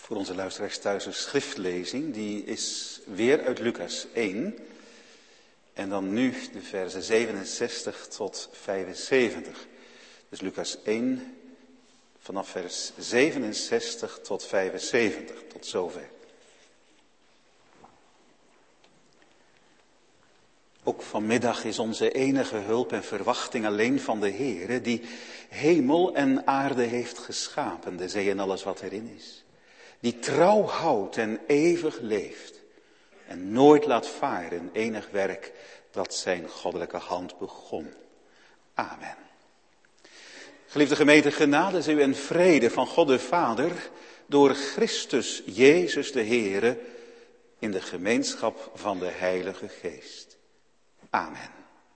Voor onze luisteraars thuis een schriftlezing, die is weer uit Lucas 1. En dan nu de versen 67 tot 75. Dus Lucas 1 vanaf vers 67 tot 75, tot zover. Ook vanmiddag is onze enige hulp en verwachting alleen van de Heere, die hemel en aarde heeft geschapen, de zee en alles wat erin is. Die trouw houdt en eeuwig leeft en nooit laat varen enig werk dat zijn goddelijke hand begon. Amen. Geliefde gemeente, genade zij u en vrede van God de Vader door Christus Jezus de Heere in de gemeenschap van de Heilige Geest. Amen.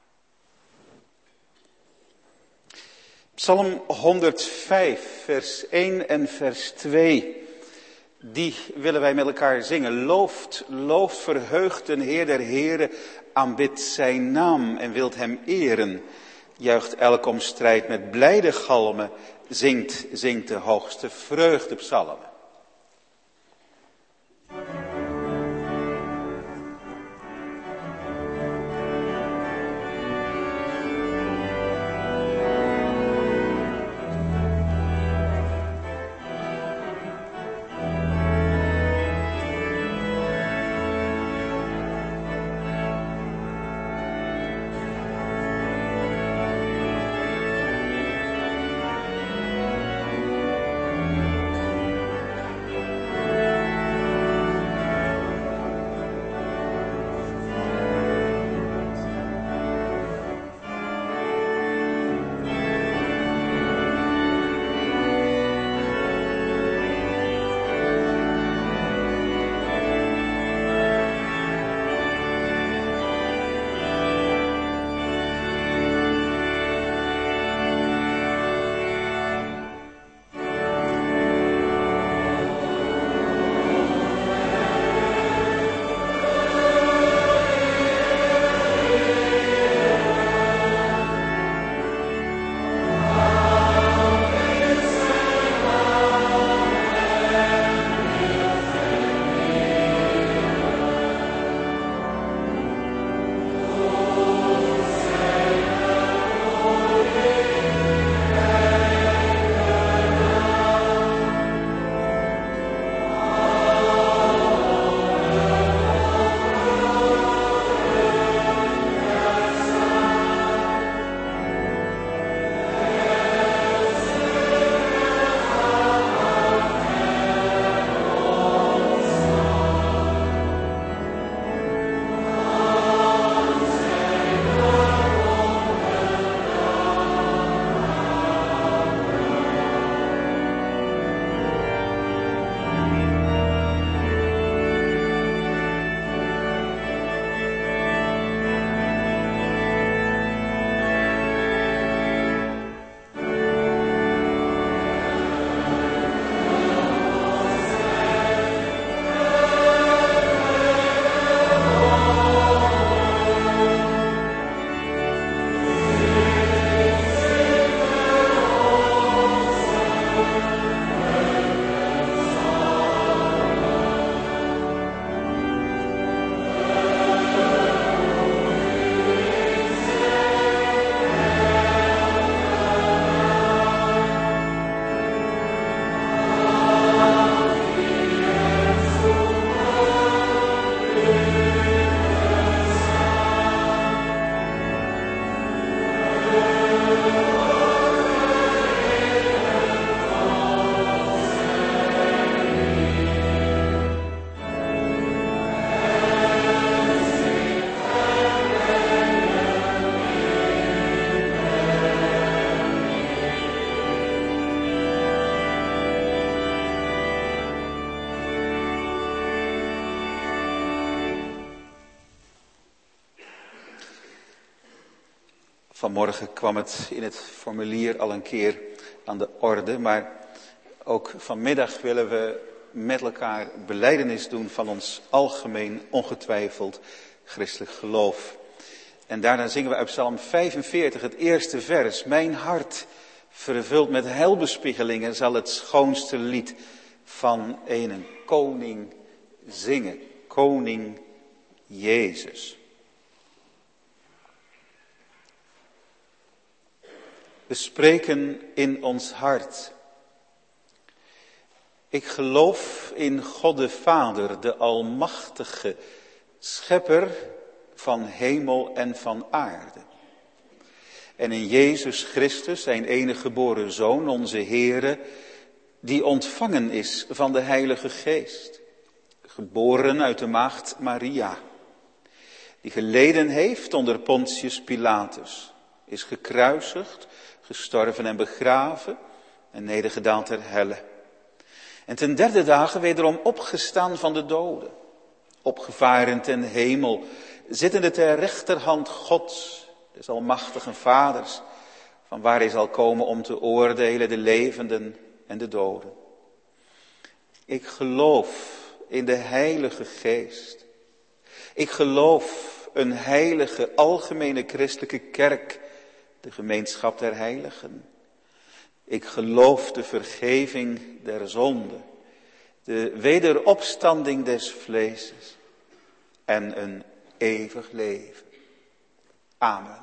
Psalm 105, vers 1 en vers 2. Die willen wij met elkaar zingen. Looft, verheugt de Heer der Heren, aanbidt zijn naam en wilt hem eren. Juicht elk om strijd met blijde galmen, zingt de hoogste vreugdepsalmen. Vanmorgen kwam het in het formulier al een keer aan de orde, maar ook vanmiddag willen we met elkaar belijdenis doen van ons algemeen ongetwijfeld christelijk geloof. En daarna zingen we uit Psalm 45 het eerste vers. Mijn hart, vervuld met heilbespiegelingen, zal het schoonste lied van een koning zingen. Koning Jezus. We spreken in ons hart. Ik geloof in God de Vader, de Almachtige, Schepper van hemel en van aarde. En in Jezus Christus, zijn enige geboren Zoon, onze Heere, die ontvangen is van de Heilige Geest. Geboren uit de maagd Maria. Die geleden heeft onder Pontius Pilatus. Is gekruisigd, gestorven en begraven en nedergedaald ter helle. En ten derde dagen wederom opgestaan van de doden. Opgevaren ten hemel, zittende ter rechterhand Gods, des almachtigen Vaders, van waar hij zal komen om te oordelen de levenden en de doden. Ik geloof in de Heilige Geest. Ik geloof een heilige, algemene christelijke kerk, de gemeenschap der heiligen. Ik geloof de vergeving der zonde, de wederopstanding des vleeses en een eeuwig leven. Amen.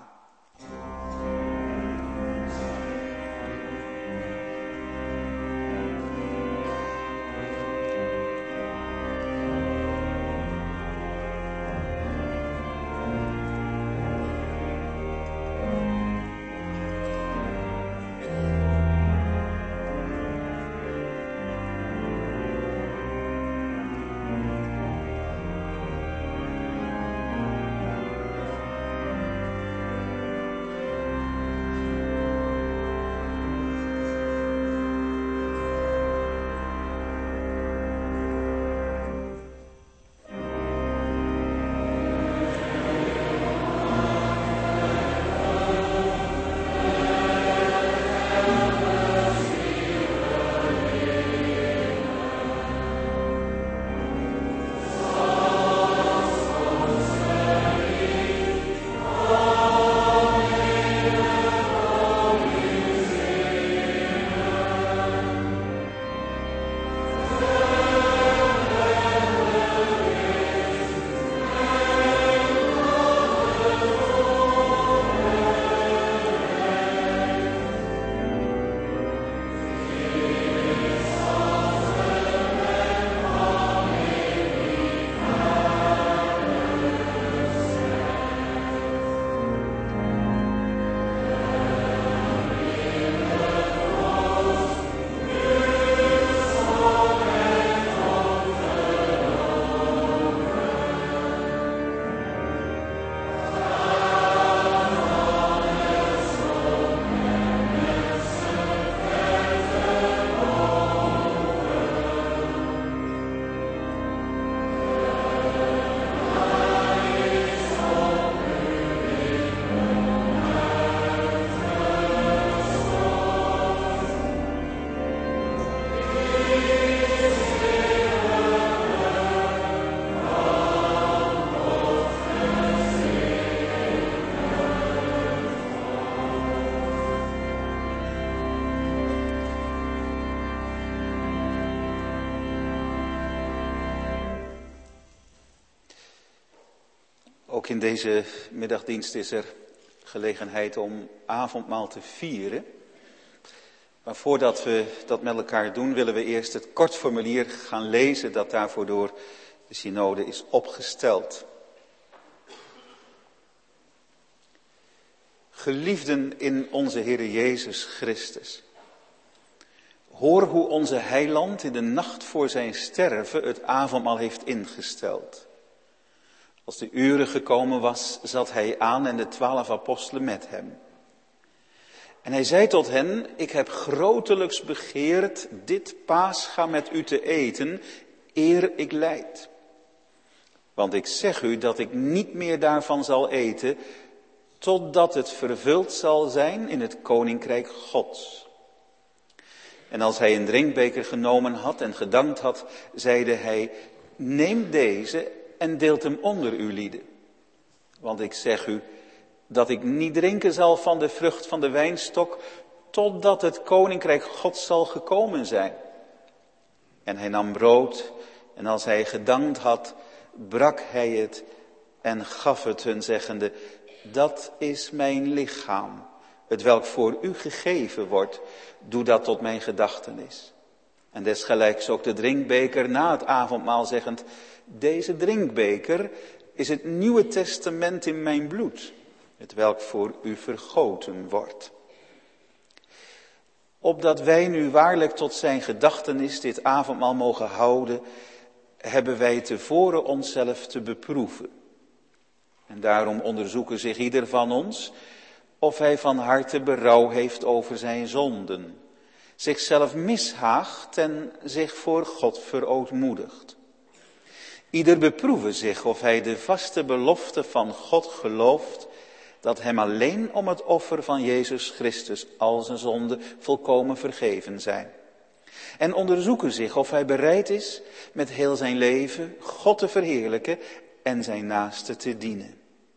Ook in deze middagdienst is er gelegenheid om avondmaal te vieren. Maar voordat we dat met elkaar doen, willen we eerst het kort formulier gaan lezen dat daarvoor door de synode is opgesteld. Geliefden in onze Heer Jezus Christus. Hoor hoe onze heiland in de nacht voor zijn sterven het avondmaal heeft ingesteld. Als de uren gekomen was, zat hij aan en de 12 apostelen met hem. En hij zei tot hen, ik heb grotelijks begeerd dit Pascha met u te eten, eer ik lijd. Want ik zeg u dat ik niet meer daarvan zal eten, totdat het vervuld zal zijn in het koninkrijk Gods. En als hij een drinkbeker genomen had en gedankt had, zeide hij, neem deze en deelt hem onder u lieden. Want ik zeg u, dat ik niet drinken zal van de vrucht van de wijnstok, totdat het koninkrijk Gods zal gekomen zijn. En hij nam brood en als hij gedankt had, brak hij het en gaf het hun zeggende, dat is mijn lichaam, het welk voor u gegeven wordt, doe dat tot mijn gedachtenis. En desgelijks ook de drinkbeker na het avondmaal zeggend, deze drinkbeker is het Nieuwe Testament in mijn bloed, het welk voor u vergoten wordt. Opdat wij nu waarlijk tot zijn gedachtenis dit avondmaal mogen houden, hebben wij tevoren onszelf te beproeven. En daarom onderzoeken zich ieder van ons of hij van harte berouw heeft over zijn zonden, zichzelf mishaagt en zich voor God verootmoedigt. Ieder beproeve zich of hij de vaste belofte van God gelooft, dat hem alleen om het offer van Jezus Christus al zijn zonden volkomen vergeven zijn. En onderzoeken zich of hij bereid is met heel zijn leven God te verheerlijken en zijn naaste te dienen.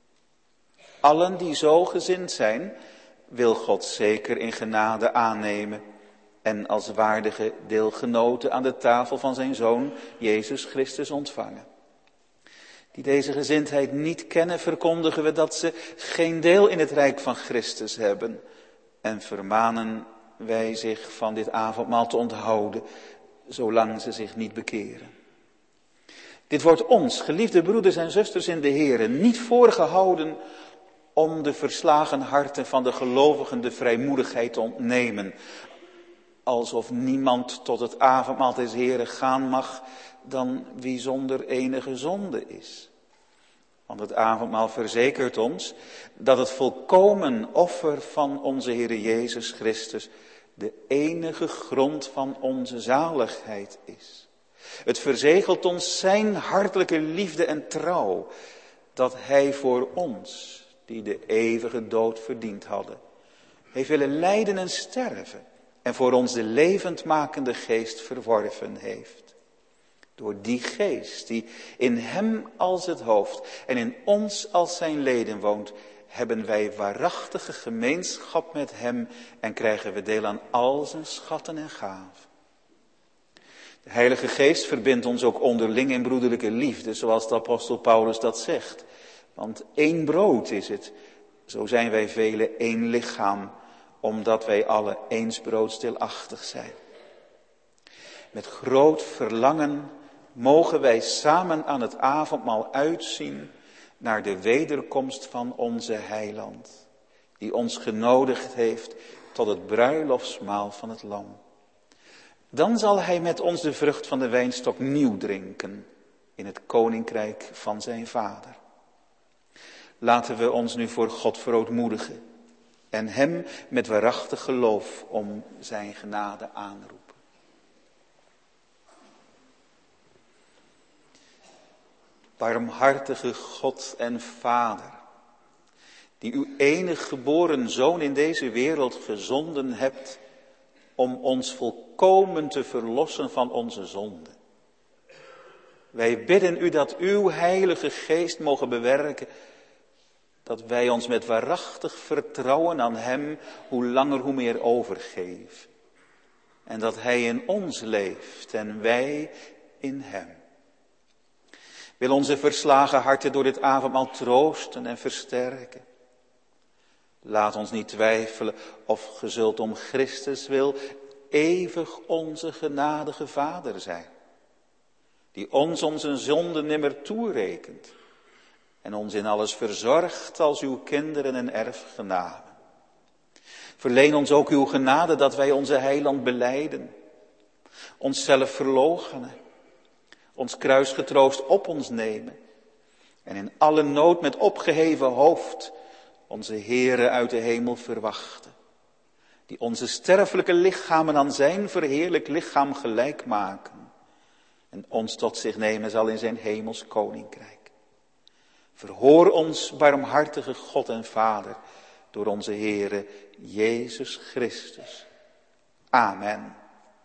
Allen die zo gezind zijn, wil God zeker in genade aannemen en als waardige deelgenoten aan de tafel van zijn Zoon Jezus Christus ontvangen. Die deze gezindheid niet kennen, verkondigen we dat ze geen deel in het rijk van Christus hebben en vermanen wij zich van dit avondmaal te onthouden, zolang ze zich niet bekeren. Dit wordt ons, geliefde broeders en zusters in de Here, niet voorgehouden om de verslagen harten van de gelovigen de vrijmoedigheid te ontnemen, alsof niemand tot het avondmaal des Heren gaan mag dan wie zonder enige zonde is. Want het avondmaal verzekert ons dat het volkomen offer van onze Heere Jezus Christus de enige grond van onze zaligheid is. Het verzegelt ons zijn hartelijke liefde en trouw, dat hij voor ons, die de eeuwige dood verdiend hadden, heeft willen lijden en sterven en voor ons de levendmakende geest verworven heeft. Door die geest die in hem als het hoofd en in ons als zijn leden woont, hebben wij waarachtige gemeenschap met hem en krijgen we deel aan al zijn schatten en gaven. De Heilige Geest verbindt ons ook onderling in broederlijke liefde, zoals de apostel Paulus dat zegt. Want één brood is het, zo zijn wij velen één lichaam, omdat wij alle eensbroodsdeelachtig zijn. Met groot verlangen mogen wij samen aan het avondmaal uitzien naar de wederkomst van onze Heiland, die ons genodigd heeft tot het bruiloftsmaal van het Lam. Dan zal hij met ons de vrucht van de wijnstok nieuw drinken in het koninkrijk van zijn Vader. Laten we ons nu voor God verootmoedigen en hem met waarachtig geloof om zijn genade aanroepen. Barmhartige God en Vader, die uw enig geboren Zoon in deze wereld gezonden hebt om ons volkomen te verlossen van onze zonden. Wij bidden u dat uw Heilige Geest mogen bewerken, dat wij ons met waarachtig vertrouwen aan hem hoe langer hoe meer overgeven. En dat hij in ons leeft en wij in hem. Wil onze verslagen harten door dit avondmaal troosten en versterken. Laat ons niet twijfelen of ge zult om Christus wil eeuwig onze genadige Vader zijn. Die ons onze zonden nimmer toerekent. En ons in alles verzorgt als uw kinderen en erfgenamen. Verleen ons ook uw genade dat wij onze heiland belijden. Onszelf verloochenen. Ons kruis getroost op ons nemen. En in alle nood met opgeheven hoofd onze Heere uit de hemel verwachten. Die onze sterfelijke lichamen aan zijn verheerlijk lichaam gelijk maken. En ons tot zich nemen zal in zijn hemels koninkrijk. Verhoor ons, barmhartige God en Vader, door onze Heere Jezus Christus. Amen.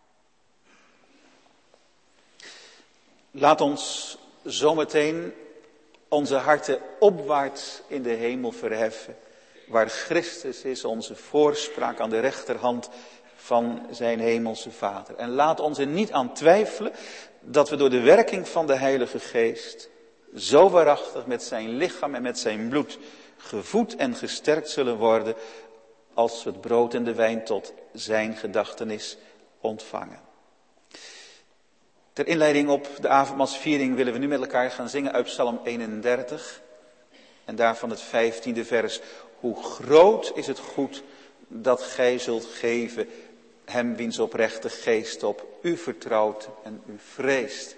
Laat ons zometeen onze harten opwaarts in de hemel verheffen, waar Christus is, onze voorspraak aan de rechterhand van zijn hemelse Vader. En laat ons er niet aan twijfelen dat we door de werking van de Heilige Geest zo waarachtig met zijn lichaam en met zijn bloed gevoed en gesterkt zullen worden als we het brood en de wijn tot zijn gedachtenis ontvangen. Ter inleiding op de avondmaalsviering willen we nu met elkaar gaan zingen uit Psalm 31 en daarvan het 15e vers. Hoe groot is het goed dat gij zult geven hem wiens oprechte geest op u vertrouwt en u vreest.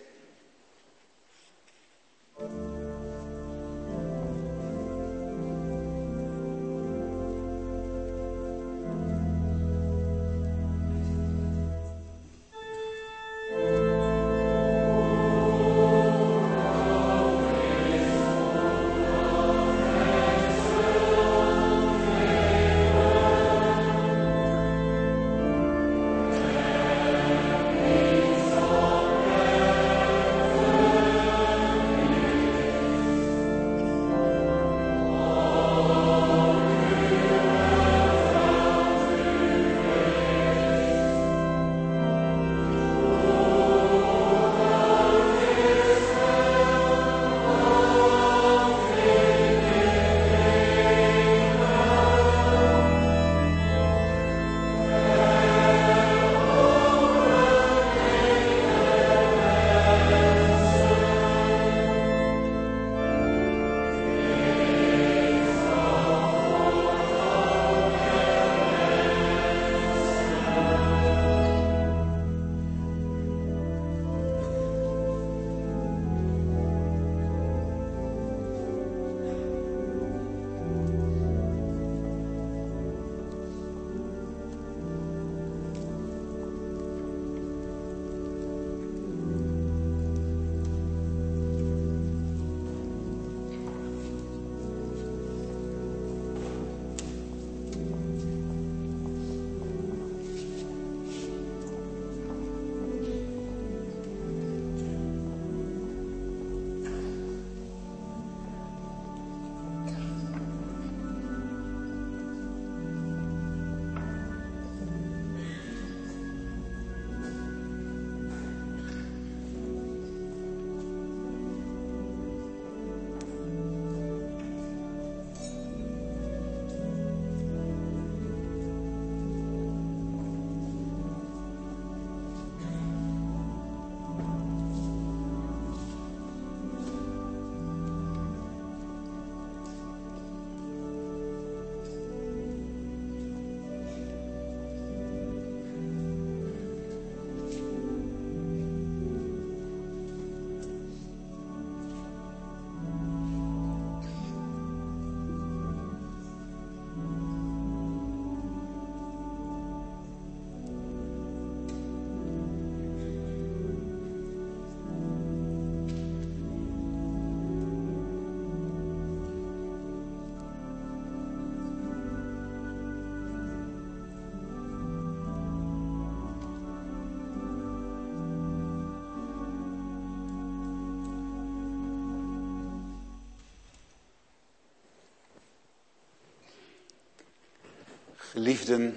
Geliefden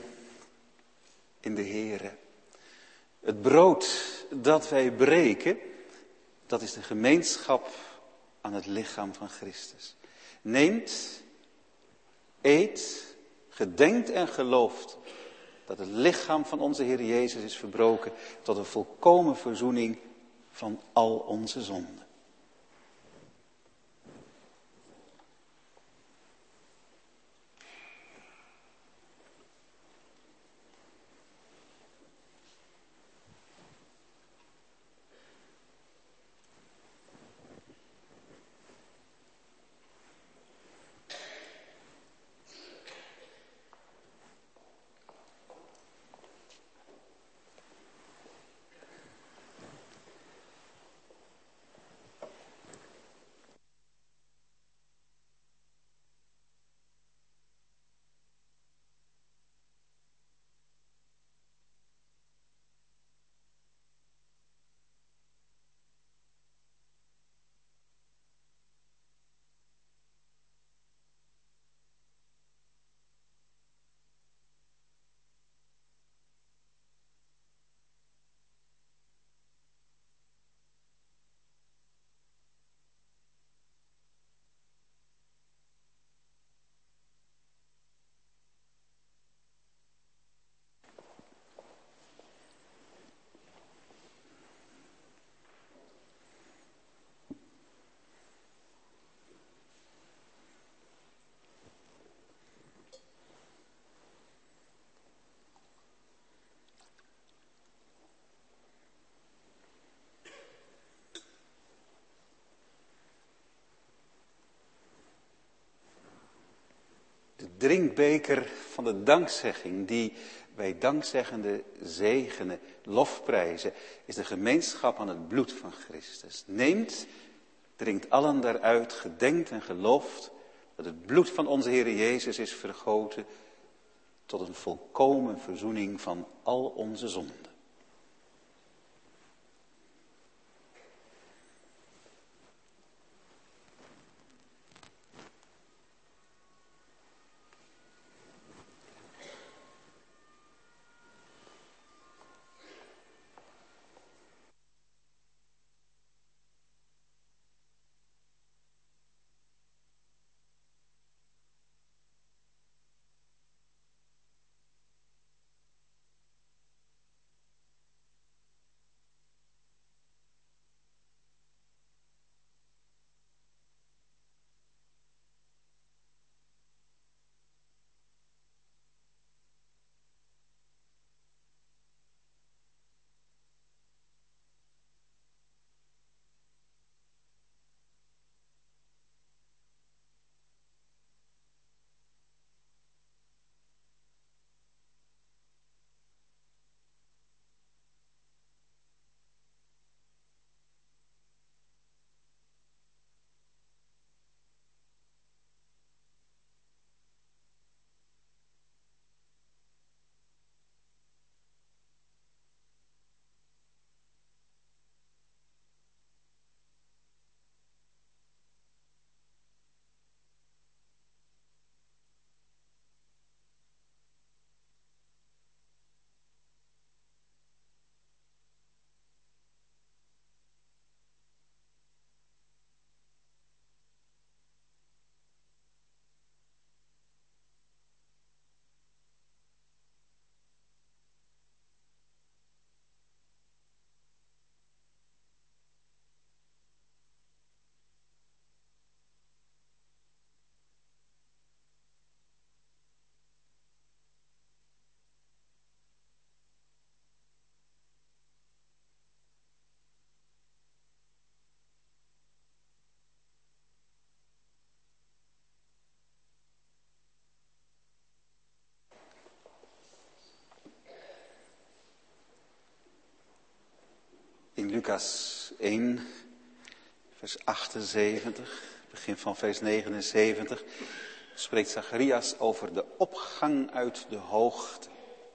in de Heere, het brood dat wij breken, dat is de gemeenschap aan het lichaam van Christus. Neemt, eet, gedenkt en gelooft dat het lichaam van onze Heer Jezus is verbroken tot een volkomen verzoening van al onze zonden. drinkbeker van de dankzegging die wij dankzeggende zegenen, lofprijzen, is de gemeenschap aan het bloed van Christus. Neemt, drinkt allen daaruit, gedenkt en gelooft dat het bloed van onze Heer Jezus is vergoten tot een volkomen verzoening van al onze zonden. In Lucas 1, vers 78, begin van vers 79, spreekt Zacharias over de opgang uit de hoogte.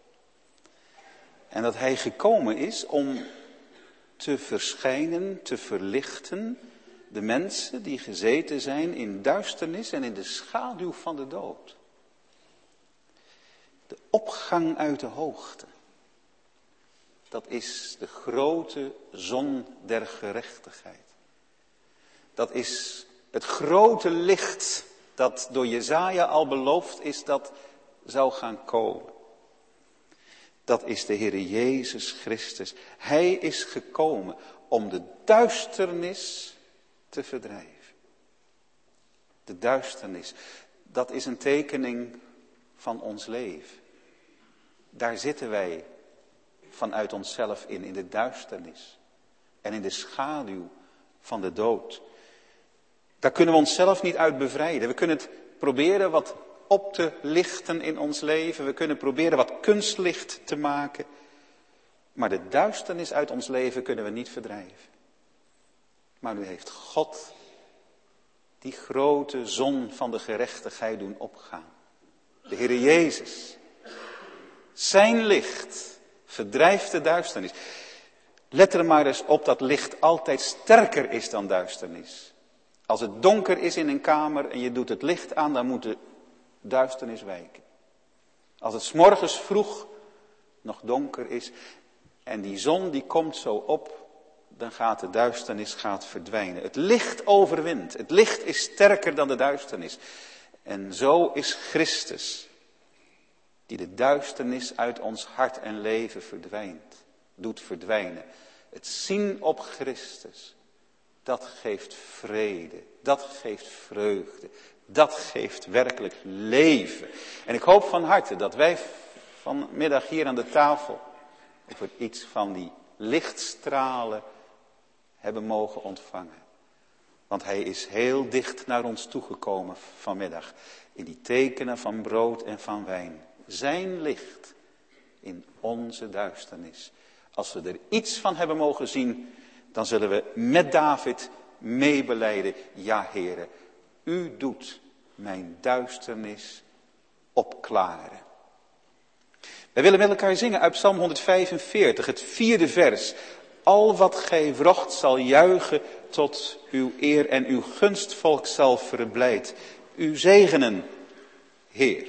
En dat hij gekomen is om te verschijnen, te verlichten de mensen die gezeten zijn in duisternis en in de schaduw van de dood. De opgang uit de hoogte. Dat is de grote zon der gerechtigheid. Dat is het grote licht dat door Jesaja al beloofd is dat zou gaan komen. Dat is de Heer Jezus Christus. Hij is gekomen om de duisternis te verdrijven. De duisternis, dat is een tekening van ons leven. Daar zitten wij vanuit onszelf in de duisternis en in de schaduw van de dood. Daar kunnen we onszelf niet uit bevrijden. We kunnen het proberen wat op te lichten in ons leven. We kunnen proberen wat kunstlicht te maken. Maar de duisternis uit ons leven kunnen we niet verdrijven. Maar nu heeft God die grote zon van de gerechtigheid doen opgaan. De Heer Jezus. Zijn licht verdrijft de duisternis. Let er maar eens op dat licht altijd sterker is dan duisternis. Als het donker is in een kamer en je doet het licht aan, dan moet de duisternis wijken. Als het 's morgens vroeg nog donker is en die zon die komt zo op, dan gaat de duisternis verdwijnen. Het licht overwint. Het licht is sterker dan de duisternis. En zo is Christus, die de duisternis uit ons hart en leven doet verdwijnen. Het zien op Christus, dat geeft vrede, dat geeft vreugde, dat geeft werkelijk leven. En ik hoop van harte dat wij vanmiddag hier aan de tafel over iets van die lichtstralen hebben mogen ontvangen. Want hij is heel dicht naar ons toegekomen vanmiddag. In die tekenen van brood en van wijn. Zijn licht in onze duisternis. Als we er iets van hebben mogen zien, dan zullen we met David meebelijden. Ja, Heere, u doet mijn duisternis opklaren. Wij willen met elkaar zingen uit Psalm 145, het 4e vers. Al wat gij wrocht zal juichen tot uw eer en uw gunstvolk zal verblijd. U zegenen, Heer.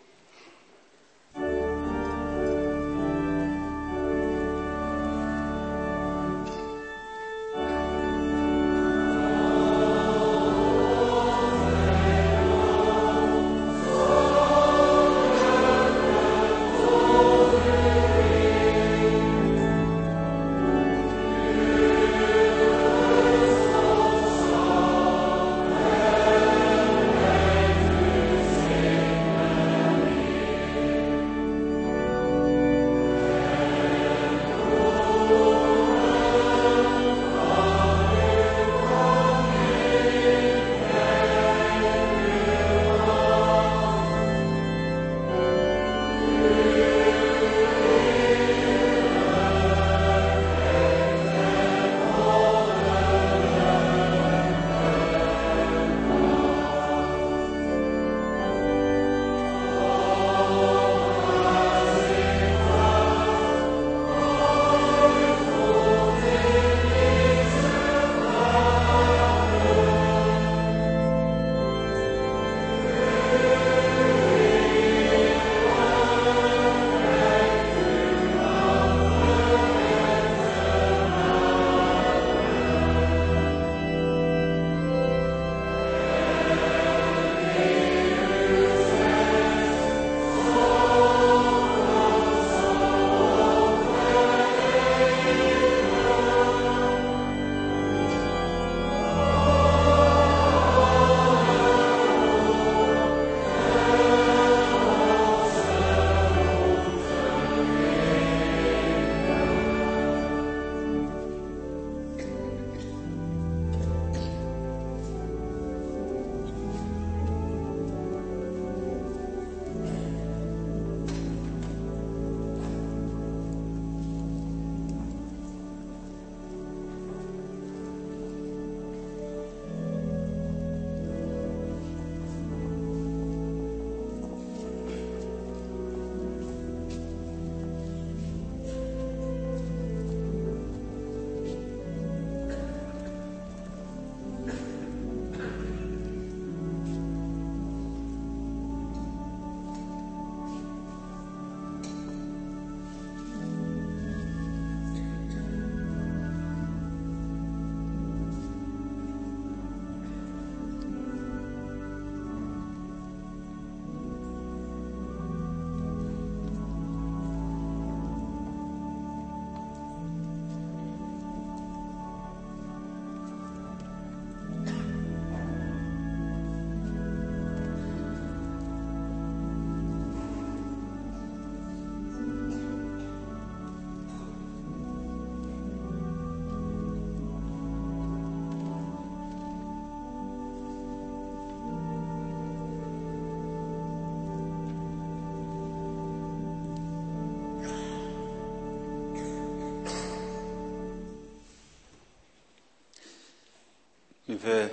Nu we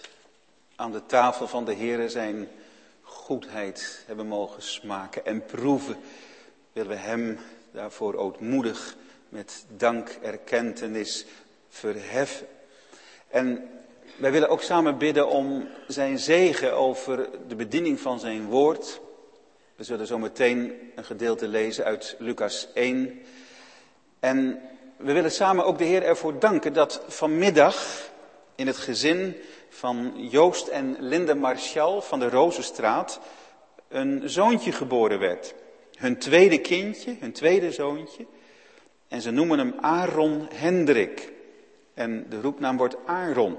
aan de tafel van de Heere zijn goedheid hebben mogen smaken en proeven, willen we hem daarvoor ootmoedig met dankerkentenis verheffen. En wij willen ook samen bidden om zijn zegen over de bediening van zijn woord. We zullen zo meteen een gedeelte lezen uit Lucas 1. En we willen samen ook de Heer ervoor danken dat vanmiddag in het gezin van Joost en Linde Marchal van de Rozenstraat een zoontje geboren werd. Hun tweede kindje, hun tweede zoontje. En ze noemen hem Aaron Hendrik. En de roepnaam wordt Aaron.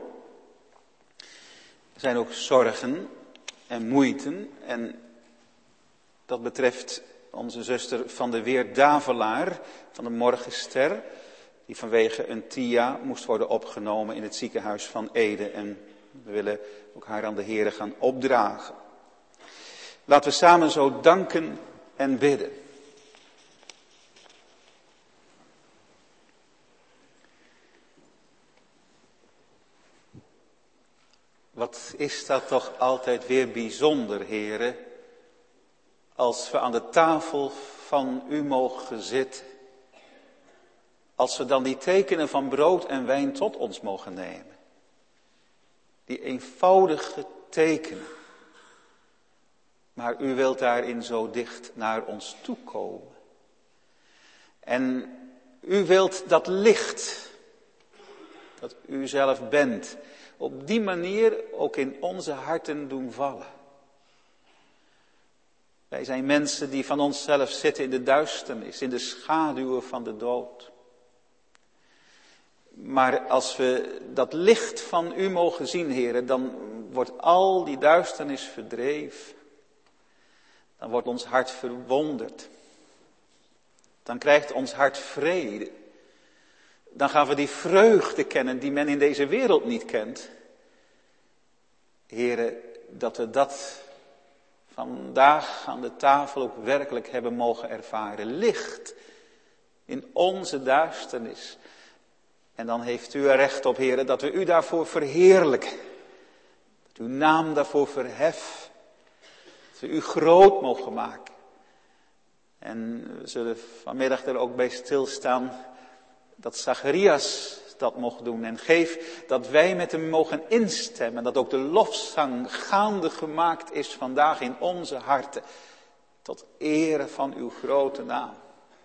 Er zijn ook zorgen en moeiten. En dat betreft onze zuster Van de Weer Davelaar van de Morgenster. Die vanwege een TIA moest worden opgenomen in het ziekenhuis van Ede. En We willen ook haar aan de Heere gaan opdragen. Laten we samen zo danken en bidden. Wat is dat toch altijd weer bijzonder, Heere, als we aan de tafel van u mogen zitten. Als we dan die tekenen van brood en wijn tot ons mogen nemen. Die eenvoudige tekenen. Maar u wilt daarin zo dicht naar ons toekomen. En u wilt dat licht, dat u zelf bent, op die manier ook in onze harten doen vallen. Wij zijn mensen die van onszelf zitten in de duisternis, in de schaduwen van de dood. Maar als we dat licht van u mogen zien, Heere, dan wordt al die duisternis verdreven. Dan wordt ons hart verwonderd. Dan krijgt ons hart vrede. Dan gaan we die vreugde kennen die men in deze wereld niet kent. Heere, dat we dat vandaag aan de tafel ook werkelijk hebben mogen ervaren. Licht in onze duisternis. En dan heeft u er recht op, Heere, dat we u daarvoor verheerlijken. Dat uw naam daarvoor verheft. Dat we u groot mogen maken. En we zullen vanmiddag er ook bij stilstaan dat Zacharias dat mocht doen. En geef dat wij met hem mogen instemmen. Dat ook de lofzang gaande gemaakt is vandaag in onze harten. Tot ere van uw grote naam.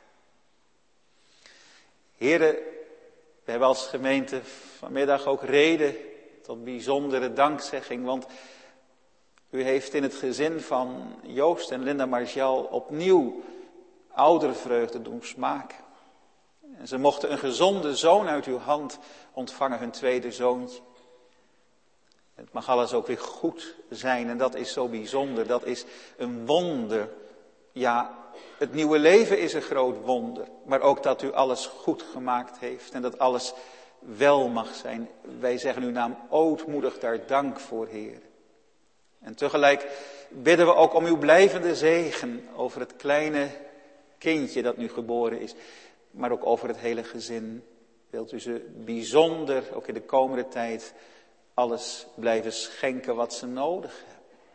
Heere, we hebben als gemeente vanmiddag ook reden tot bijzondere dankzegging. Want u heeft in het gezin van Joost en Linda Martial opnieuw oudervreugde doen smaken. En ze mochten een gezonde zoon uit uw hand ontvangen, hun tweede zoontje. Het mag alles ook weer goed zijn en dat is zo bijzonder. Dat is een wonder. Ja, het nieuwe leven is een groot wonder. Maar ook dat u alles goed gemaakt heeft en dat alles wel mag zijn. Wij zeggen uw naam ootmoedig daar dank voor, Heer. En tegelijk bidden we ook om uw blijvende zegen over het kleine kindje dat nu geboren is. Maar ook over het hele gezin. Wilt u ze bijzonder, ook in de komende tijd, alles blijven schenken wat ze nodig hebben.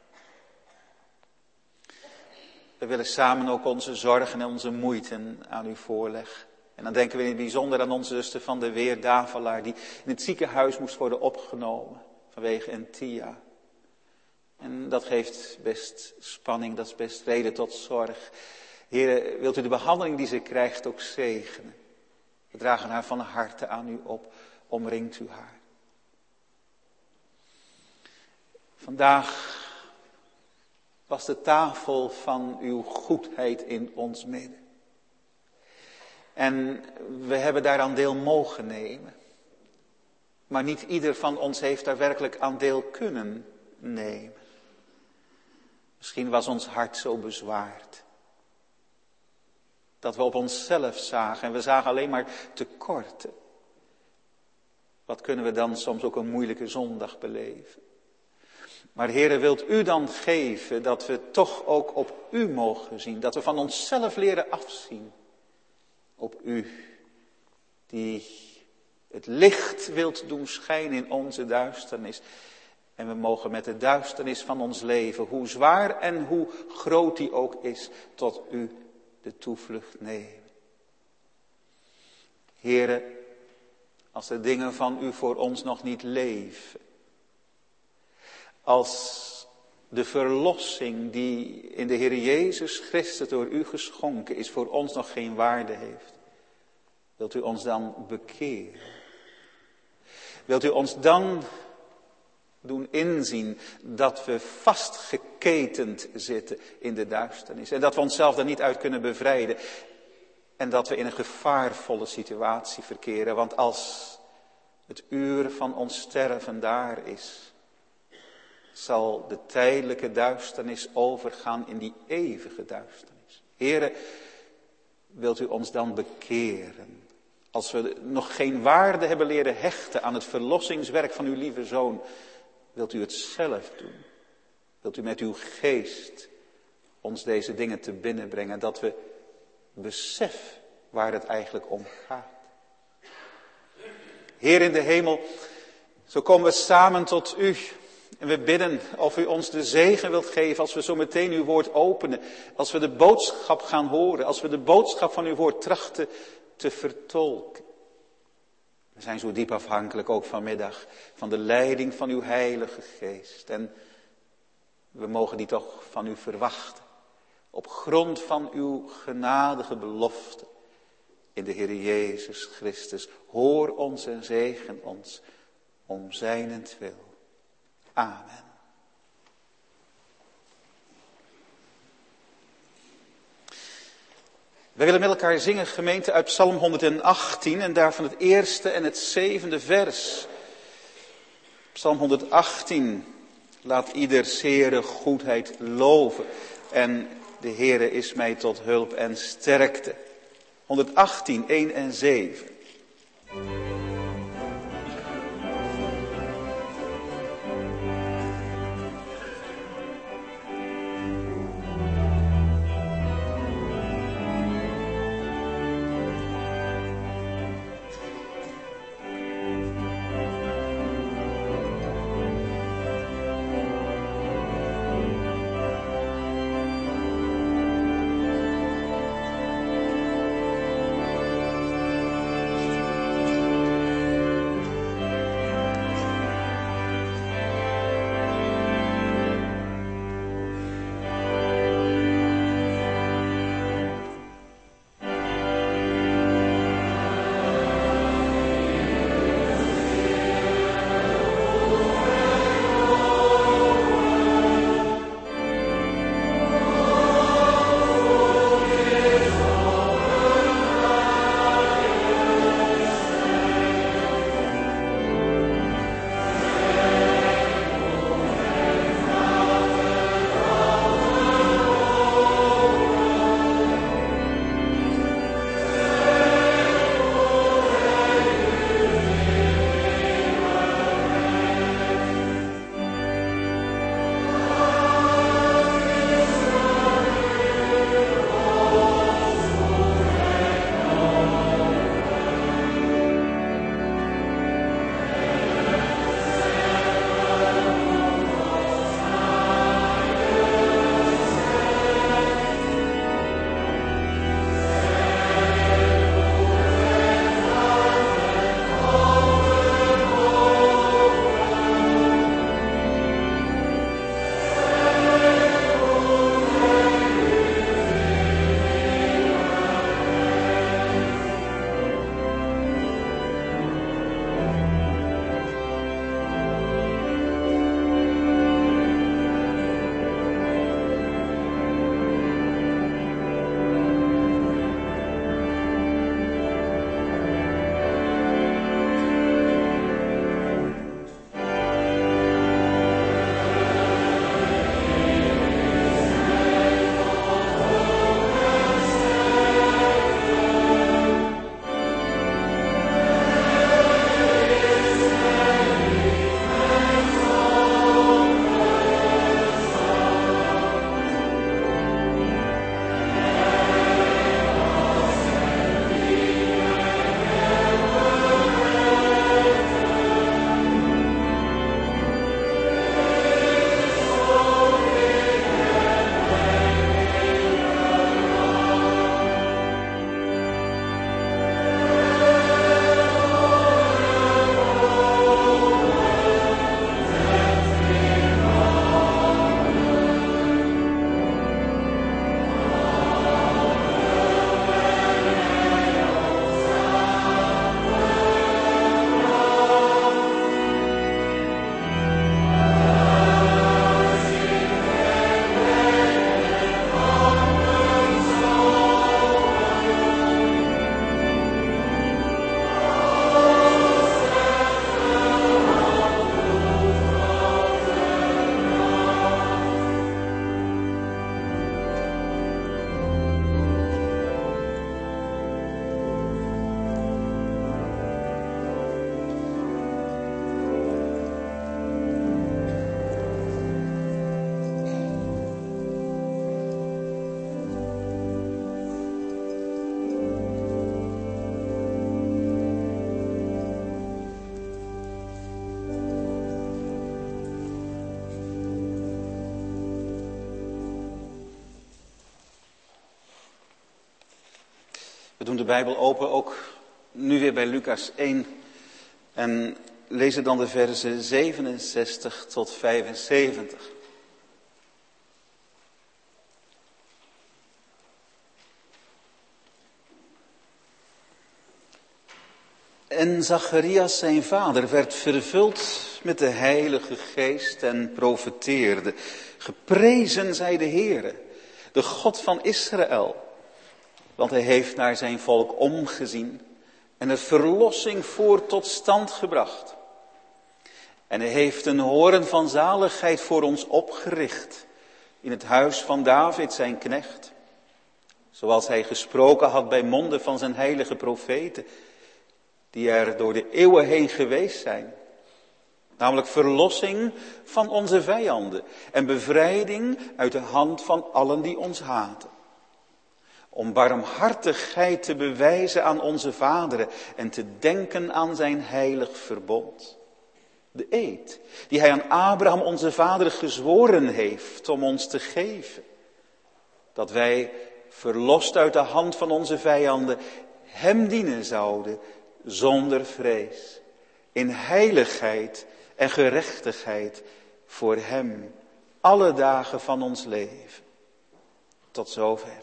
We willen samen ook onze zorgen en onze moeite aan u voorleggen. En dan denken we in het bijzonder aan onze zuster van de Weer Davelaar, die in het ziekenhuis moest worden opgenomen vanwege een TIA. En dat geeft best spanning, dat is best reden tot zorg. Heer, wilt u de behandeling die ze krijgt ook zegenen? We dragen haar van harte aan u op, omringt u haar. Vandaag was de tafel van uw goedheid in ons midden. En we hebben daaraan deel mogen nemen. Maar niet ieder van ons heeft daar werkelijk aan deel kunnen nemen. Misschien was ons hart zo bezwaard. Dat we op onszelf zagen en we zagen alleen maar tekorten. Wat kunnen we dan soms ook een moeilijke zondag beleven. Maar Heere, wilt u dan geven dat we toch ook op u mogen zien. Dat we van onszelf leren afzien. Op u, die het licht wilt doen schijnen in onze duisternis. En we mogen met de duisternis van ons leven, hoe zwaar en hoe groot die ook is, tot u de toevlucht nemen. Heere, als de dingen van u voor ons nog niet leven. Als de verlossing die in de Heer Jezus Christus door u geschonken is, voor ons nog geen waarde heeft. Wilt u ons dan bekeren? Wilt u ons dan doen inzien dat we vastgeketend zitten in de duisternis. En dat we onszelf er niet uit kunnen bevrijden. En dat we in een gevaarvolle situatie verkeren. Want als het uur van ons sterven daar is, zal de tijdelijke duisternis overgaan in die eeuwige duisternis. Heere, wilt u ons dan bekeren? Als we nog geen waarde hebben leren hechten aan het verlossingswerk van uw lieve Zoon, Wilt u het zelf doen? Wilt u met uw geest ons deze dingen te binnen brengen, dat we beseffen waar het eigenlijk om gaat? Heer in de hemel, zo komen we samen tot u. En we bidden of u ons de zegen wilt geven als we zo meteen uw woord openen. Als we de boodschap gaan horen. Als we de boodschap van uw woord trachten te vertolken. We zijn zo diep afhankelijk ook vanmiddag van de leiding van uw Heilige Geest. En we mogen die toch van u verwachten. Op grond van uw genadige belofte in de Heer Jezus Christus. Hoor ons en zegen ons om zijnentwil. Amen. We willen met elkaar zingen, gemeente, uit Psalm 118 en daarvan het eerste en het 7e vers. Psalm 118, laat ieder Heere goedheid loven en de Heere is mij tot hulp en sterkte. 118, 1 en 7. We doen de Bijbel open, ook nu weer bij Lucas 1. En lezen dan de versen 67 tot 75. En Zacharias zijn vader werd vervuld met de Heilige Geest en profeteerde. Geprezen zij de Heere, de God van Israël. Want hij heeft naar zijn volk omgezien en er verlossing voor tot stand gebracht. En hij heeft een hoorn van zaligheid voor ons opgericht in het huis van David zijn knecht. Zoals hij gesproken had bij monden van zijn heilige profeten, die er door de eeuwen heen geweest zijn. Namelijk verlossing van onze vijanden en bevrijding uit de hand van allen die ons haten. Om barmhartigheid te bewijzen aan onze vaderen en te denken aan zijn heilig verbond. De eed die hij aan Abraham onze vader gezworen heeft om ons te geven. Dat wij, verlost uit de hand van onze vijanden, hem dienen zouden zonder vrees. In heiligheid en gerechtigheid voor hem alle dagen van ons leven. Tot zover.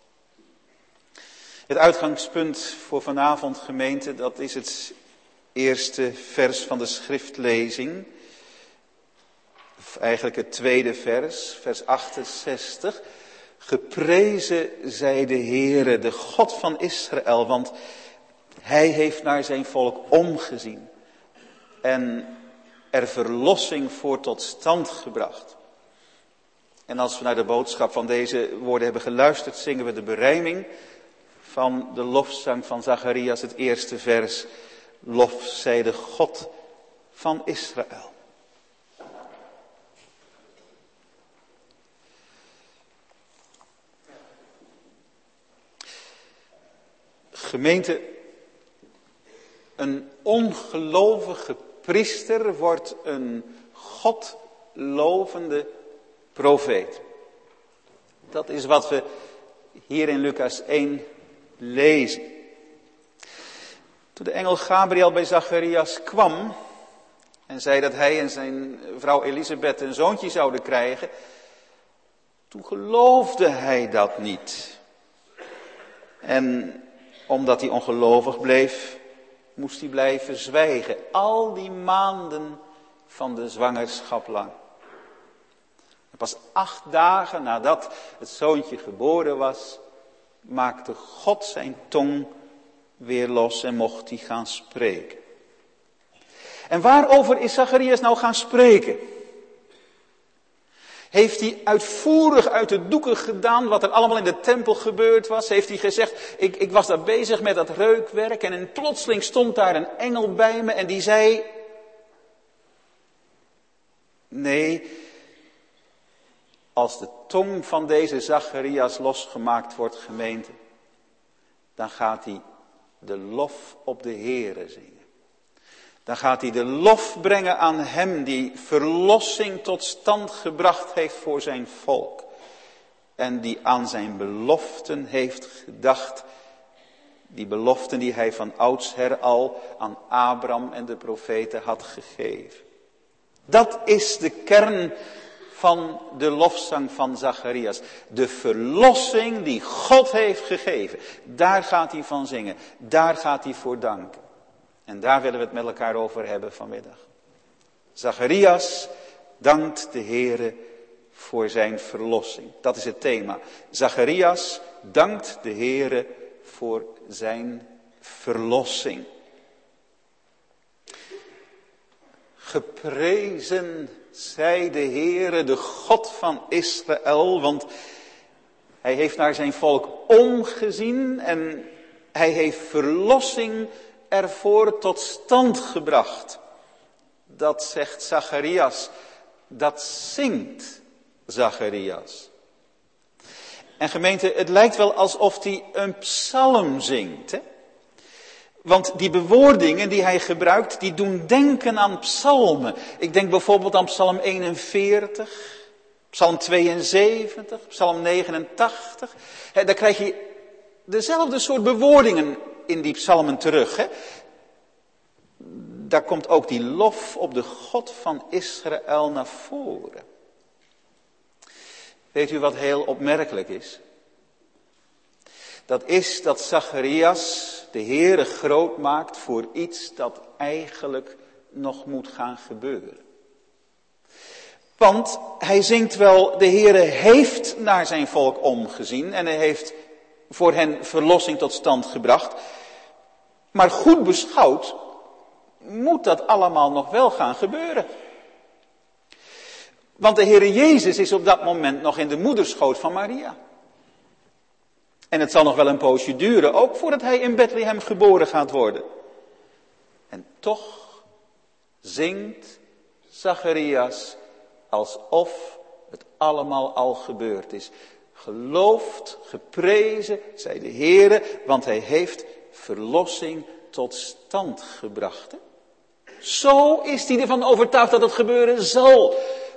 Het uitgangspunt voor vanavond, gemeente, dat is het eerste vers van de schriftlezing. Of eigenlijk het tweede vers, vers 68. Geprezen zij de Heere, de God van Israël, want hij heeft naar zijn volk omgezien en er verlossing voor tot stand gebracht. En als we naar de boodschap van deze woorden hebben geluisterd, zingen we de berijming van de lofzang van Zacharias, het eerste vers. Lof zij de God van Israël. Gemeente, een ongelovige priester wordt een godlovende profeet. Dat is wat we hier in Lucas 1 lezen. Toen de engel Gabriel bij Zacharias kwam en zei dat hij en zijn vrouw Elisabeth een zoontje zouden krijgen, toen geloofde hij dat niet. En omdat hij ongelovig bleef, moest hij blijven zwijgen. Al die maanden van de zwangerschap lang. En pas 8 dagen nadat het zoontje geboren was, maakte God zijn tong weer los en mocht hij gaan spreken. En waarover is Zacharias nou gaan spreken? Heeft hij uitvoerig uit de doeken gedaan wat er allemaal in de tempel gebeurd was? Heeft hij gezegd, ik was daar bezig met dat reukwerk en plotseling stond daar een engel bij me en die zei, nee, als de tong van deze Zacharias losgemaakt wordt, gemeente, dan gaat hij de lof op de Heere zingen. Dan gaat hij de lof brengen aan hem die verlossing tot stand gebracht heeft voor zijn volk. En die aan zijn beloften heeft gedacht. Die beloften die hij van oudsher al aan Abraham en de profeten had gegeven. Dat is de kern van de lofzang van Zacharias. De verlossing die God heeft gegeven. Daar gaat hij van zingen. Daar gaat hij voor danken. En daar willen we het met elkaar over hebben vanmiddag. Zacharias dankt de Heere voor zijn verlossing. Dat is het thema. Zacharias dankt de Heere voor zijn verlossing. Geprezen zij de Heere, de God van Israël, want hij heeft naar zijn volk omgezien en hij heeft verlossing ervoor tot stand gebracht. Dat zegt Zacharias, dat zingt Zacharias. En gemeente, het lijkt wel alsof hij een psalm zingt, hè? Want die bewoordingen die hij gebruikt, die doen denken aan psalmen. Ik denk bijvoorbeeld aan psalm 41, psalm 72, psalm 89. Daar krijg je dezelfde soort bewoordingen in die psalmen terug. Hè? Daar komt ook die lof op de God van Israël naar voren. Weet u wat heel opmerkelijk is? Dat is dat Zacharias de Heere groot maakt voor iets dat eigenlijk nog moet gaan gebeuren. Want hij zingt wel, de Heere heeft naar zijn volk omgezien en hij heeft voor hen verlossing tot stand gebracht. Maar goed beschouwd moet dat allemaal nog wel gaan gebeuren. Want de Heere Jezus is op dat moment nog in de moederschoot van Maria. En het zal nog wel een poosje duren, ook voordat hij in Bethlehem geboren gaat worden. En toch zingt Zacharias alsof het allemaal al gebeurd is. Geloofd, geprezen, zij de Heere, want hij heeft verlossing tot stand gebracht. Zo is hij ervan overtuigd dat het gebeuren zal.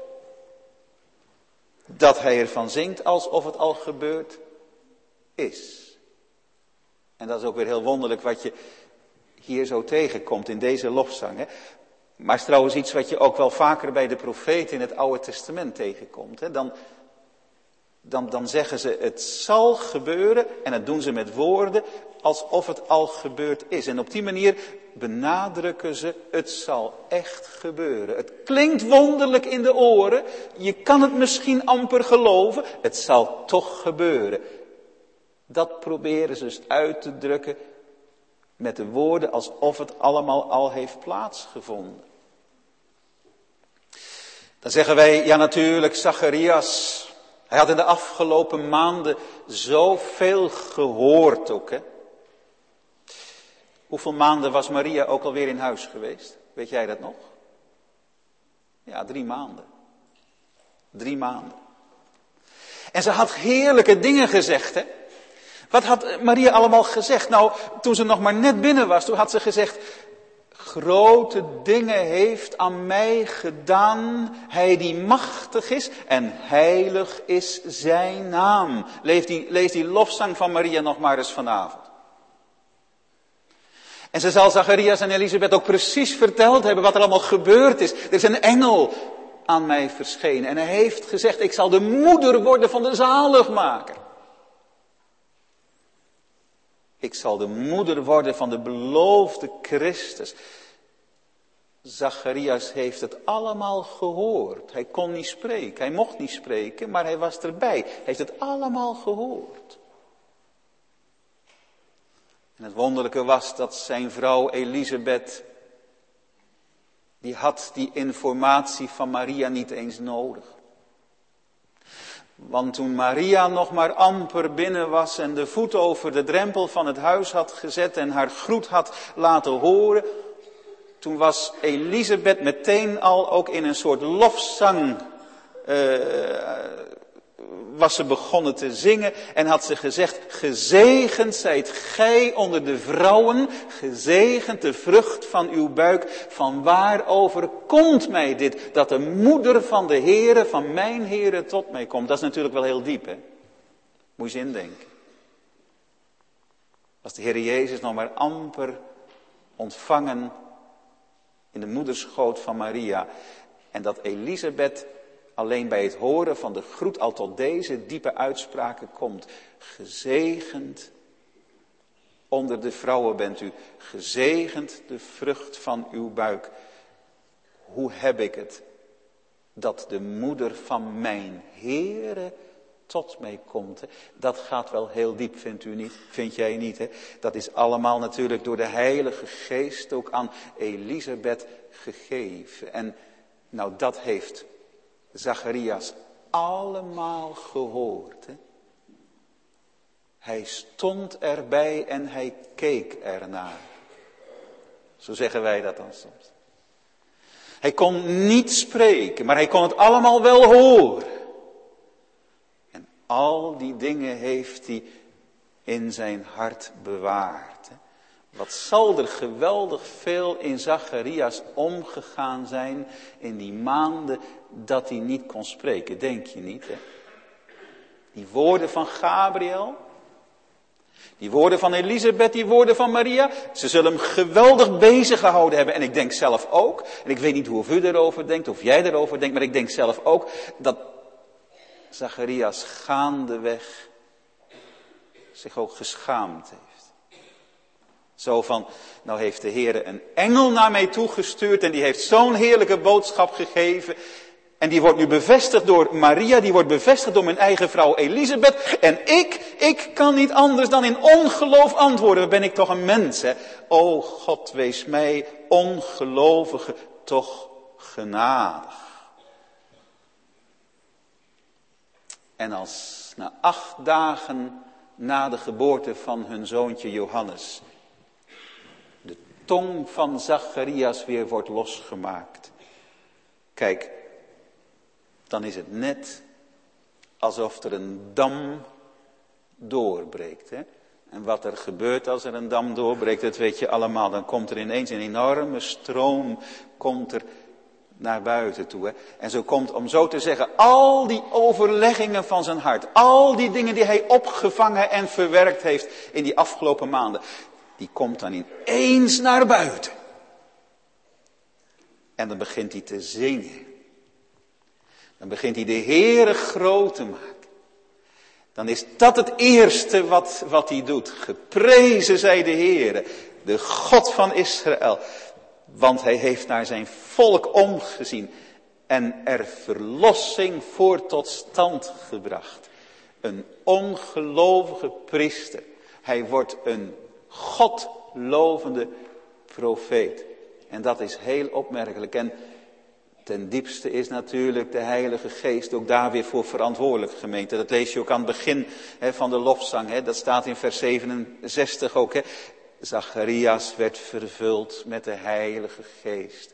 Dat hij ervan zingt alsof het al gebeurd is. En dat is ook weer heel wonderlijk wat je hier zo tegenkomt in deze lofzang. Hè? Maar het is trouwens iets wat je ook wel vaker bij de profeten in het Oude Testament tegenkomt. Hè? Dan zeggen ze het zal gebeuren en dat doen ze met woorden alsof het al gebeurd is. En op die manier benadrukken ze het zal echt gebeuren. Het klinkt wonderlijk in de oren. Je kan het misschien amper geloven. Het zal toch gebeuren. Dat proberen ze dus uit te drukken met de woorden alsof het allemaal al heeft plaatsgevonden. Dan zeggen wij, ja natuurlijk, Zacharias. Hij had in de afgelopen maanden zoveel gehoord ook. Hè? Hoeveel maanden was Maria ook alweer in huis geweest? Weet jij dat nog? Ja, 3 maanden. 3 maanden. En ze had heerlijke dingen gezegd, hè? Wat had Maria allemaal gezegd? Nou, toen ze nog maar net binnen was, toen had ze gezegd, grote dingen heeft aan mij gedaan, hij die machtig is en heilig is zijn naam. Lees die lofzang van Maria nog maar eens vanavond. En ze zal Zacharias en Elisabeth ook precies verteld hebben wat er allemaal gebeurd is. Er is een engel aan mij verschenen en hij heeft gezegd, ik zal de moeder worden van de zaligmaker. Ik zal de moeder worden van de beloofde Christus. Zacharias heeft het allemaal gehoord. Hij kon niet spreken, hij mocht niet spreken, maar hij was erbij. Hij heeft het allemaal gehoord. En het wonderlijke was dat zijn vrouw Elisabeth, die had die informatie van Maria niet eens nodig. Want toen Maria nog maar amper binnen was en de voet over de drempel van het huis had gezet en haar groet had laten horen, toen was Elisabeth meteen al ook in een soort lofzang, was ze begonnen te zingen en had ze gezegd, gezegend zijt gij onder de vrouwen, gezegend de vrucht van uw buik, van waar overkomt mij dit, dat de moeder van de Heere, van mijn Heere tot mij komt. Dat is natuurlijk wel heel diep, hè. Moet je eens indenken. Als de Heere Jezus nog maar amper ontvangen in de moederschoot van Maria en dat Elisabeth alleen bij het horen van de groet al tot deze diepe uitspraken komt. Gezegend onder de vrouwen bent u. Gezegend de vrucht van uw buik. Hoe heb ik het dat de moeder van mijn Heere tot mij komt. Hè? Dat gaat wel heel diep, vind jij niet? Hè? Dat is allemaal natuurlijk door de Heilige Geest ook aan Elisabeth gegeven. En nou, dat heeft Zacharias allemaal gehoord. Hè? Hij stond erbij en hij keek ernaar. Zo zeggen wij dat dan soms. Hij kon niet spreken, maar hij kon het allemaal wel horen. En al die dingen heeft hij in zijn hart bewaard. Hè? Wat zal er geweldig veel in Zacharias omgegaan zijn in die maanden dat hij niet kon spreken, denk je niet? Hè? Die woorden van Gabriel. Die woorden van Elisabeth, die woorden van Maria, ze zullen hem geweldig bezig gehouden hebben. En ik denk zelf ook, en ik weet niet hoe u erover denkt, of jij erover denkt, maar ik denk zelf ook, dat Zacharias gaandeweg zich ook geschaamd heeft. Zo van, nou heeft de Heer een engel naar mij toegestuurd en die heeft zo'n heerlijke boodschap gegeven. En die wordt nu bevestigd door Maria, die wordt bevestigd door mijn eigen vrouw Elisabeth. En ik kan niet anders dan in ongeloof antwoorden. Ben ik toch een mens, hè? O God, wees mij ongelovige toch genadig. En als na 8 dagen na de geboorte van hun zoontje Johannes de tong van Zacharias weer wordt losgemaakt. Kijk, dan is het net alsof er een dam doorbreekt. Hè? En wat er gebeurt als er een dam doorbreekt, dat weet je allemaal. Dan komt er ineens een enorme stroom komt er naar buiten toe. Hè? En zo komt, om zo te zeggen, al die overleggingen van zijn hart. Al die dingen die hij opgevangen en verwerkt heeft in die afgelopen maanden. Die komt dan ineens naar buiten. En dan begint hij te zingen. Dan begint hij de Heere groot te maken. Dan is dat het eerste wat hij doet. Geprezen zij de Heere, de God van Israël. Want hij heeft naar zijn volk omgezien en er verlossing voor tot stand gebracht. Een ongelovige priester. Hij wordt een godlovende profeet. En dat is heel opmerkelijk. En ten diepste is natuurlijk de Heilige Geest ook daar weer voor verantwoordelijk, gemeente. Dat lees je ook aan het begin van de lofzang. Dat staat in vers 67 ook. Zacharias werd vervuld met de Heilige Geest.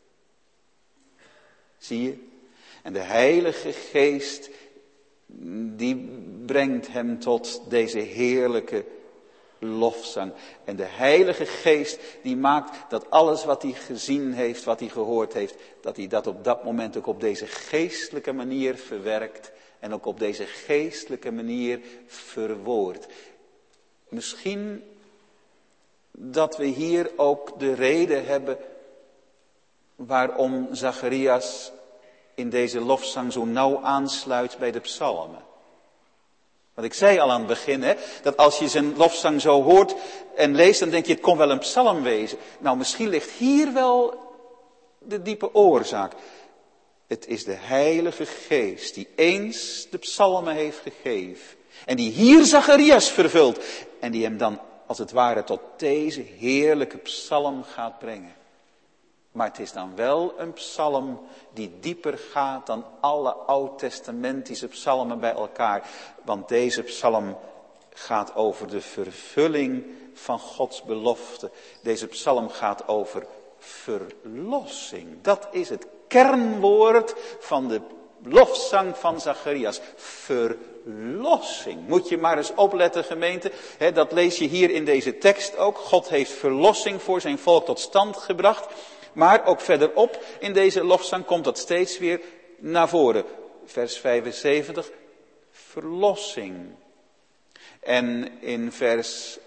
Zie je? En de Heilige Geest, die brengt hem tot deze heerlijke lofzang. En de Heilige Geest, die maakt dat alles wat hij gezien heeft, wat hij gehoord heeft, dat hij dat op dat moment ook op deze geestelijke manier verwerkt. En ook op deze geestelijke manier verwoordt. Misschien dat we hier ook de reden hebben waarom Zacharias in deze lofzang zo nauw aansluit bij de psalmen. Want ik zei al aan het begin, dat als je zijn lofzang zo hoort en leest, dan denk je, het kon wel een psalm wezen. Nou, misschien ligt hier wel de diepe oorzaak. Het is de Heilige Geest die eens de psalmen heeft gegeven. En die hier Zacharias vervult. En die hem dan als het ware tot deze heerlijke psalm gaat brengen. Maar het is dan wel een psalm die dieper gaat dan alle oud-testamentische psalmen bij elkaar. Want deze psalm gaat over de vervulling van Gods belofte. Deze psalm gaat over verlossing. Dat is het kernwoord van de lofzang van Zacharias. Verlossing. Moet je maar eens opletten, gemeente. Dat lees je hier in deze tekst ook. God heeft verlossing voor zijn volk tot stand gebracht. Maar ook verderop in deze lofzang komt dat steeds weer naar voren. Vers 75, verlossing. En in vers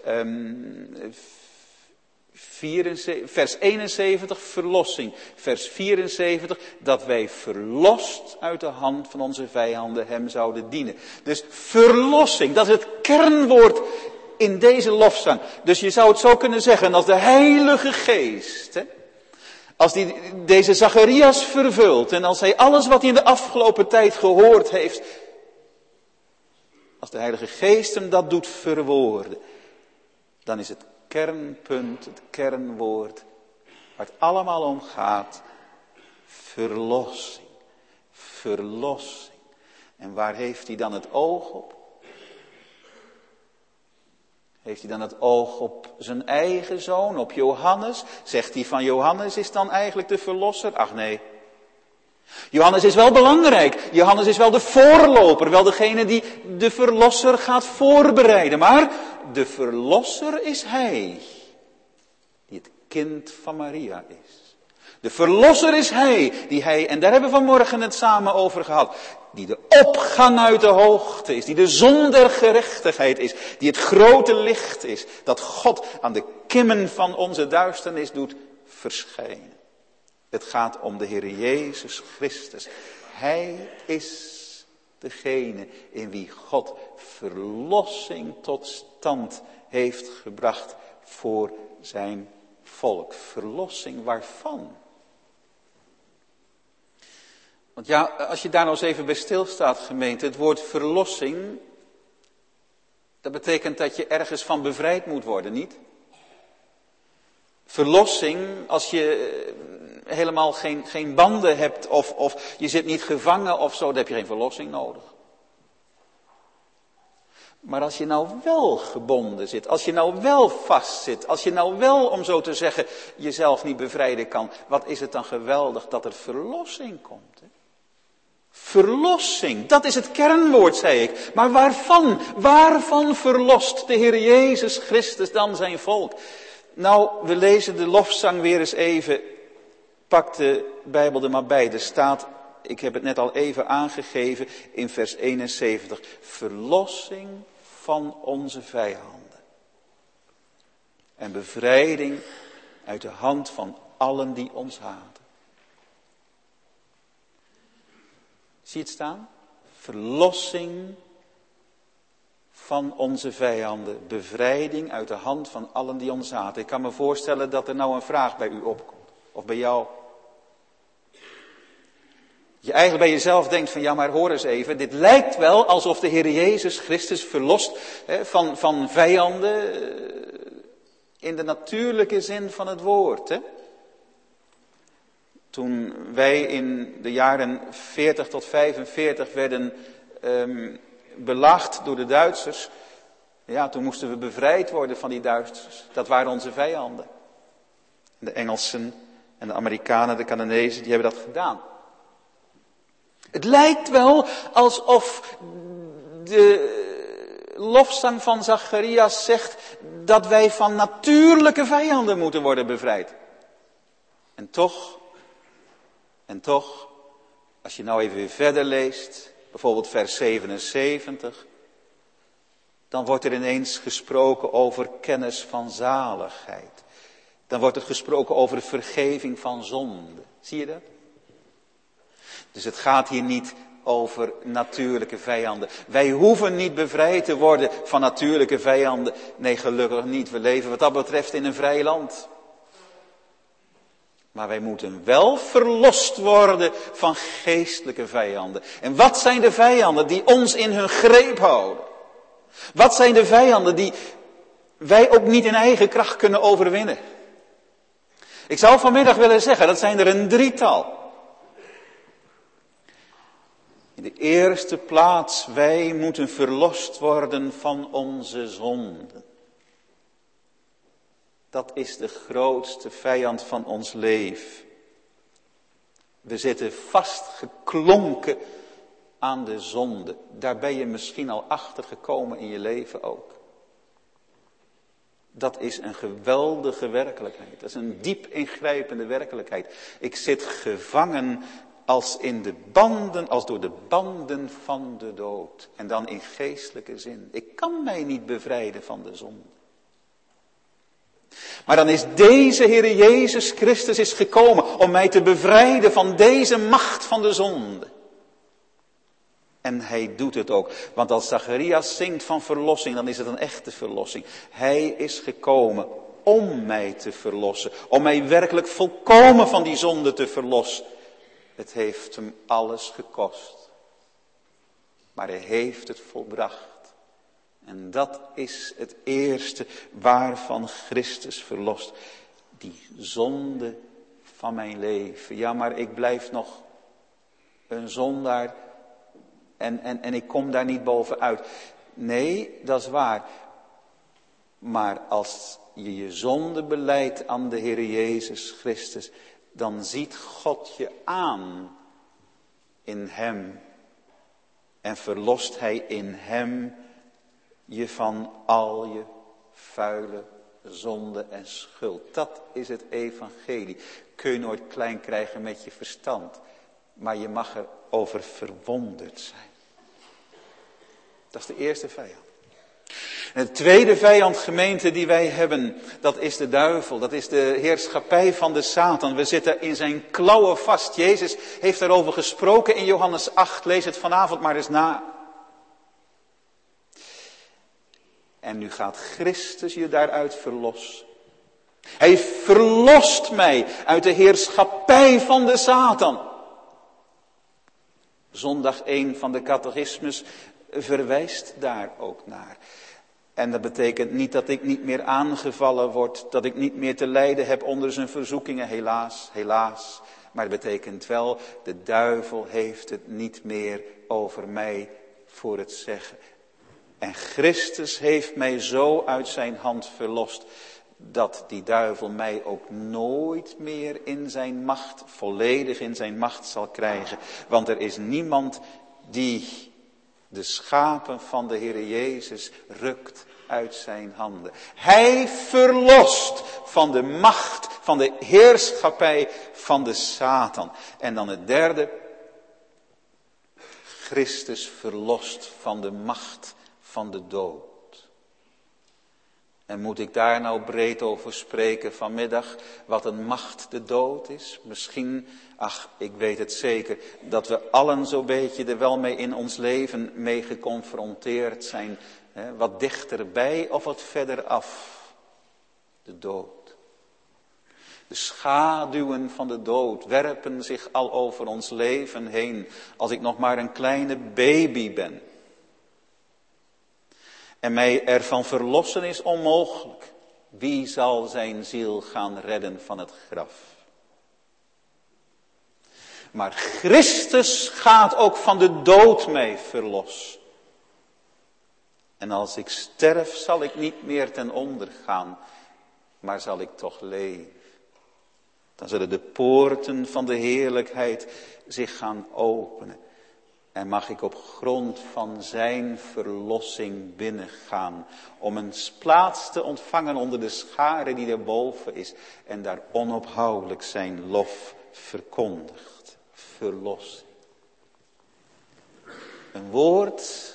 71, verlossing. Vers 74, dat wij verlost uit de hand van onze vijanden hem zouden dienen. Dus verlossing, dat is het kernwoord in deze lofzang. Dus je zou het zo kunnen zeggen, als de Heilige Geest, als die deze Zacharias vervult en als hij alles wat hij in de afgelopen tijd gehoord heeft, als de Heilige Geest hem dat doet verwoorden, dan is het kernpunt, het kernwoord, waar het allemaal om gaat, verlossing. Verlossing. En waar heeft hij dan het oog op? Heeft hij dan het oog op zijn eigen zoon, op Johannes? Zegt hij van Johannes is dan eigenlijk de verlosser? Ach nee. Johannes is wel belangrijk. Johannes is wel de voorloper, wel degene die de verlosser gaat voorbereiden. Maar de verlosser is hij, die het kind van Maria is. De verlosser is hij, en daar hebben we vanmorgen het samen over gehad, die de opgang uit de hoogte is, die de zon der gerechtigheid is, die het grote licht is, dat God aan de kimmen van onze duisternis doet verschijnen. Het gaat om de Heer Jezus Christus. Hij is degene in wie God verlossing tot stand heeft gebracht voor zijn volk. Verlossing waarvan? Want ja, als je daar nou eens even bij stilstaat, gemeente, het woord verlossing, dat betekent dat je ergens van bevrijd moet worden, niet? Verlossing, als je helemaal geen banden hebt of je zit niet gevangen of zo, dan heb je geen verlossing nodig. Maar als je nou wel gebonden zit, als je nou wel vastzit, als je nou wel, om zo te zeggen, jezelf niet bevrijden kan, wat is het dan geweldig dat er verlossing komt, hè? Verlossing, dat is het kernwoord, zei ik. Maar waarvan? Waarvan verlost de Heer Jezus Christus dan zijn volk? Nou, we lezen de lofzang weer eens even. Pak de Bijbel er maar bij. Er staat, ik heb het net al even aangegeven, in vers 71. Verlossing van onze vijanden. En bevrijding uit de hand van allen die ons haten. Zie je het staan? Verlossing van onze vijanden. Bevrijding uit de hand van allen die ons haten. Ik kan me voorstellen dat er nou een vraag bij u opkomt. Of bij jou. Je eigenlijk bij jezelf denkt van ja, maar hoor eens even. Dit lijkt wel alsof de Heer Jezus Christus verlost van vijanden in de natuurlijke zin van het woord. Hè? Toen wij in de jaren 40 tot 45 werden belaagd door de Duitsers. Ja, toen moesten we bevrijd worden van die Duitsers. Dat waren onze vijanden. De Engelsen en de Amerikanen, de Canadezen, die hebben dat gedaan. Het lijkt wel alsof de lofzang van Zacharias zegt dat wij van natuurlijke vijanden moeten worden bevrijd. En toch, als je nou even weer verder leest, bijvoorbeeld vers 77, dan wordt er ineens gesproken over kennis van zaligheid. Dan wordt er gesproken over vergeving van zonde. Zie je dat? Dus het gaat hier niet over natuurlijke vijanden. Wij hoeven niet bevrijd te worden van natuurlijke vijanden. Nee, gelukkig niet. We leven wat dat betreft in een vrij land. Maar wij moeten wel verlost worden van geestelijke vijanden. En wat zijn de vijanden die ons in hun greep houden? Wat zijn de vijanden die wij ook niet in eigen kracht kunnen overwinnen? Ik zou vanmiddag willen zeggen, dat zijn er een drietal. In de eerste plaats, wij moeten verlost worden van onze zonden. Dat is de grootste vijand van ons leven. We zitten vastgeklonken aan de zonde. Daar ben je misschien al achter gekomen in je leven ook. Dat is een geweldige werkelijkheid. Dat is een diep ingrijpende werkelijkheid. Ik zit gevangen als door de banden van de dood. En dan in geestelijke zin. Ik kan mij niet bevrijden van de zonde. Maar dan is deze Heer Jezus Christus is gekomen om mij te bevrijden van deze macht van de zonde. En hij doet het ook. Want als Zacharias zingt van verlossing, dan is het een echte verlossing. Hij is gekomen om mij te verlossen. Om mij werkelijk volkomen van die zonde te verlossen. Het heeft hem alles gekost. Maar hij heeft het volbracht. En dat is het eerste waarvan Christus verlost. Die zonde van mijn leven. Ja, maar ik blijf nog een zondaar. En ik kom daar niet bovenuit. Nee, dat is waar. Maar als je je zonde belijdt aan de Heer Jezus Christus, dan ziet God je aan in hem. En verlost hij in hem je van al je vuile zonde en schuld. Dat is het evangelie. Kun je nooit klein krijgen met je verstand. Maar je mag erover verwonderd zijn. Dat is de eerste vijand. En de tweede vijand, gemeente, die wij hebben, dat is de duivel. Dat is de heerschappij van de Satan. We zitten in zijn klauwen vast. Jezus heeft daarover gesproken in Johannes 8. Lees het vanavond maar eens na. En nu gaat Christus je daaruit verlossen. Hij verlost mij uit de heerschappij van de Satan. Zondag 1 van de catechismus verwijst daar ook naar. En dat betekent niet dat ik niet meer aangevallen word, dat ik niet meer te lijden heb onder zijn verzoekingen, helaas, helaas. Maar het betekent wel, de duivel heeft het niet meer over mij voor het zeggen. En Christus heeft mij zo uit zijn hand verlost, dat die duivel mij ook nooit meer in zijn macht, volledig in zijn macht zal krijgen. Want er is niemand die de schapen van de Heere Jezus rukt uit zijn handen. Hij verlost van de macht, van de heerschappij van de Satan. En dan het derde. Christus verlost van de macht van de dood. En moet ik daar nou breed over spreken vanmiddag, wat een macht de dood is? Misschien, ik weet het zeker, dat we allen zo'n beetje er wel mee in ons leven mee geconfronteerd zijn. Wat dichterbij of wat verder af. De dood. De schaduwen van de dood werpen zich al over ons leven heen, als ik nog maar een kleine baby ben. En mij ervan verlossen is onmogelijk. Wie zal zijn ziel gaan redden van het graf? Maar Christus gaat ook van de dood mij verlossen. En als ik sterf, zal ik niet meer ten onder gaan, maar zal ik toch leven. Dan zullen de poorten van de heerlijkheid zich gaan openen. En mag ik op grond van zijn verlossing binnengaan. Om een plaats te ontvangen onder de schare die erboven is. En daar onophoudelijk zijn lof verkondigt. Verlossing. Een woord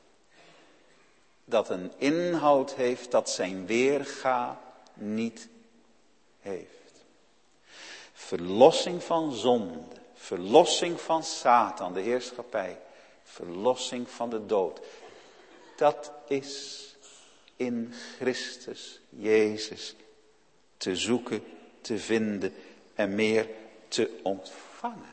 dat een inhoud heeft dat zijn weerga niet heeft. Verlossing van zonde. Verlossing van Satan, de heerschappij. Verlossing van de dood. Dat is in Christus Jezus te zoeken, te vinden en meer te ontvangen.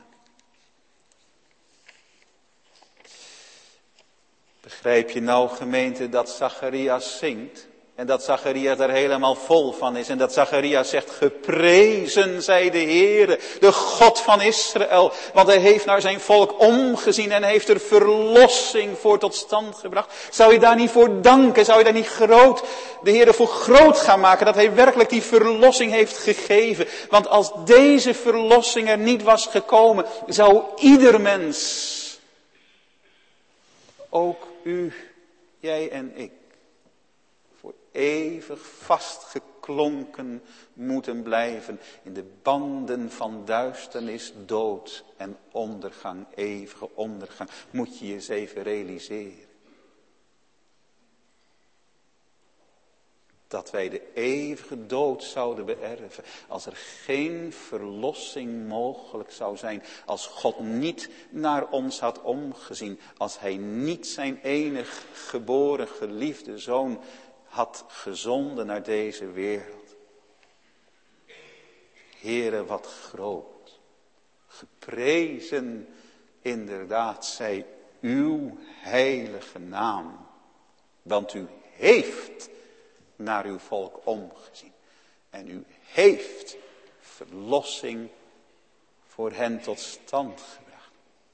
Begrijp je nou, gemeente, dat Zacharias zingt? En dat Zacharias er helemaal vol van is. En dat Zacharias zegt, geprezen zij de Heere, de God van Israël. Want hij heeft naar zijn volk omgezien en heeft er verlossing voor tot stand gebracht. Zou je daar niet voor danken? Zou je daar niet de Heere voor groot gaan maken? Dat hij werkelijk die verlossing heeft gegeven. Want als deze verlossing er niet was gekomen, zou ieder mens, ook u, jij en ik, voor eeuwig vastgeklonken moeten blijven in de banden van duisternis, dood en ondergang, eeuwige ondergang. Moet je je eens even realiseren. Dat wij de eeuwige dood zouden beërven als er geen verlossing mogelijk zou zijn. Als God niet naar ons had omgezien. Als hij niet zijn enig geboren geliefde zoon had gezonden naar deze wereld. Heere, wat groot. Geprezen inderdaad zij uw heilige naam. Want u heeft naar uw volk omgezien. En u heeft verlossing voor hen tot stand gebracht.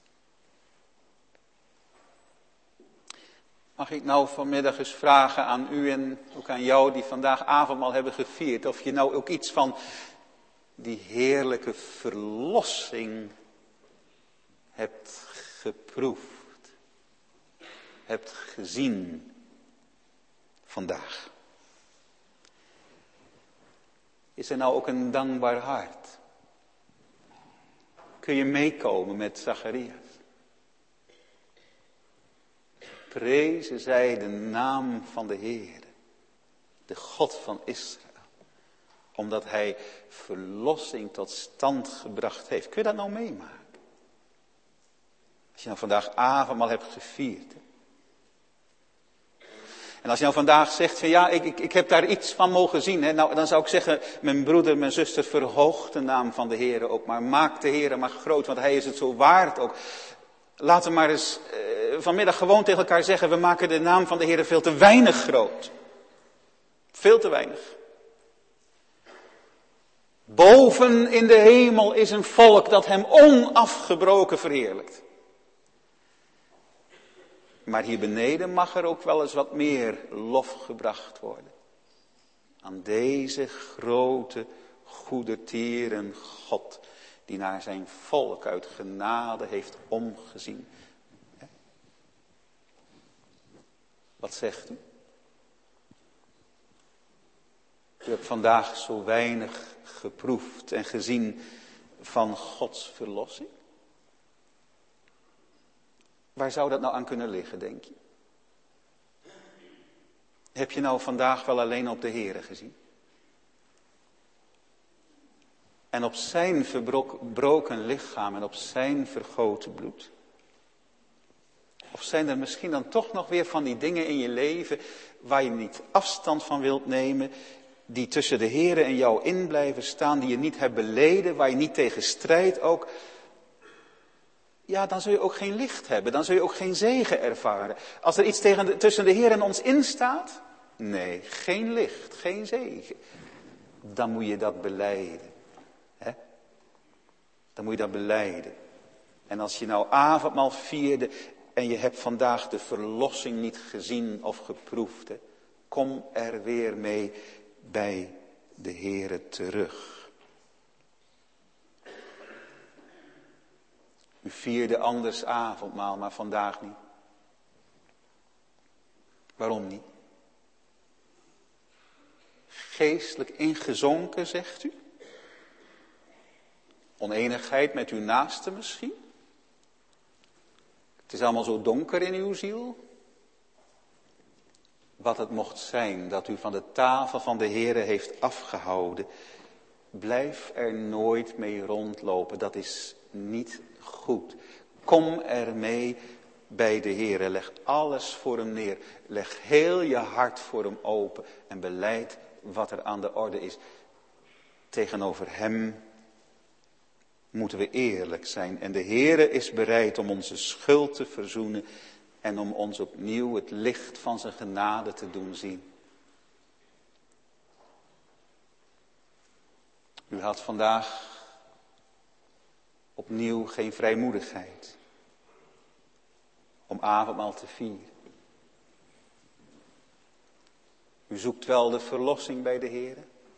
Mag ik nou vanmiddag eens vragen aan u en ook aan jou die vandaag avondmaal hebben gevierd. Of je nou ook iets van die heerlijke verlossing hebt geproefd. Hebt gezien vandaag. Is er nou ook een dankbaar hart? Kun je meekomen met Zacharias? Prezen zij de naam van de Heer, de God van Israël. Omdat hij verlossing tot stand gebracht heeft. Kun je dat nou meemaken? Als je nou vandaag avondmaal hebt gevierd. En als je nou vandaag zegt van ja, ik heb daar iets van mogen zien. Hè, nou, dan zou ik zeggen, mijn broeder, mijn zuster, verhoog de naam van de Heer ook. Maar maak de Heer maar groot, want hij is het zo waard ook. Laten we maar eens vanmiddag gewoon tegen elkaar zeggen, we maken de naam van de Heer veel te weinig groot. Veel te weinig. Boven in de hemel is een volk dat hem onafgebroken verheerlijkt. Maar hier beneden mag er ook wel eens wat meer lof gebracht worden. Aan deze grote, goedertieren God, die naar zijn volk uit genade heeft omgezien. Wat zegt u? U hebt vandaag zo weinig geproefd en gezien van Gods verlossing. Waar zou dat nou aan kunnen liggen, denk je? Heb je nou vandaag wel alleen op de Heere gezien? En op zijn verbroken lichaam en op zijn vergoten bloed? Of zijn er misschien dan toch nog weer van die dingen in je leven waar je niet afstand van wilt nemen, die tussen de Heere en jou in blijven staan, die je niet hebt beleden, waar je niet tegen strijdt ook? Ja, dan zul je ook geen licht hebben, dan zul je ook geen zegen ervaren. Als er iets tussen de Heer en ons instaat, nee, geen licht, geen zegen. Dan moet je dat belijden. Hè? Dan moet je dat belijden. En als je nou avondmaal vierde en je hebt vandaag de verlossing niet gezien of geproefd, hè, kom er weer mee bij de Heere terug. U vierde anders avondmaal, maar vandaag niet. Waarom niet? Geestelijk ingezonken, zegt u? Oneenigheid met uw naaste misschien? Het is allemaal zo donker in uw ziel? Wat het mocht zijn dat u van de tafel van de Heere heeft afgehouden, blijf er nooit mee rondlopen. Dat is niet goed. Kom er mee bij de Heere. Leg alles voor hem neer. Leg heel je hart voor hem open. En belijd wat er aan de orde is. Tegenover hem moeten we eerlijk zijn. En de Heere is bereid om onze schuld te verzoenen. En om ons opnieuw het licht van zijn genade te doen zien. U had vandaag opnieuw geen vrijmoedigheid om avondmaal te vieren. U zoekt wel de verlossing bij de Heer.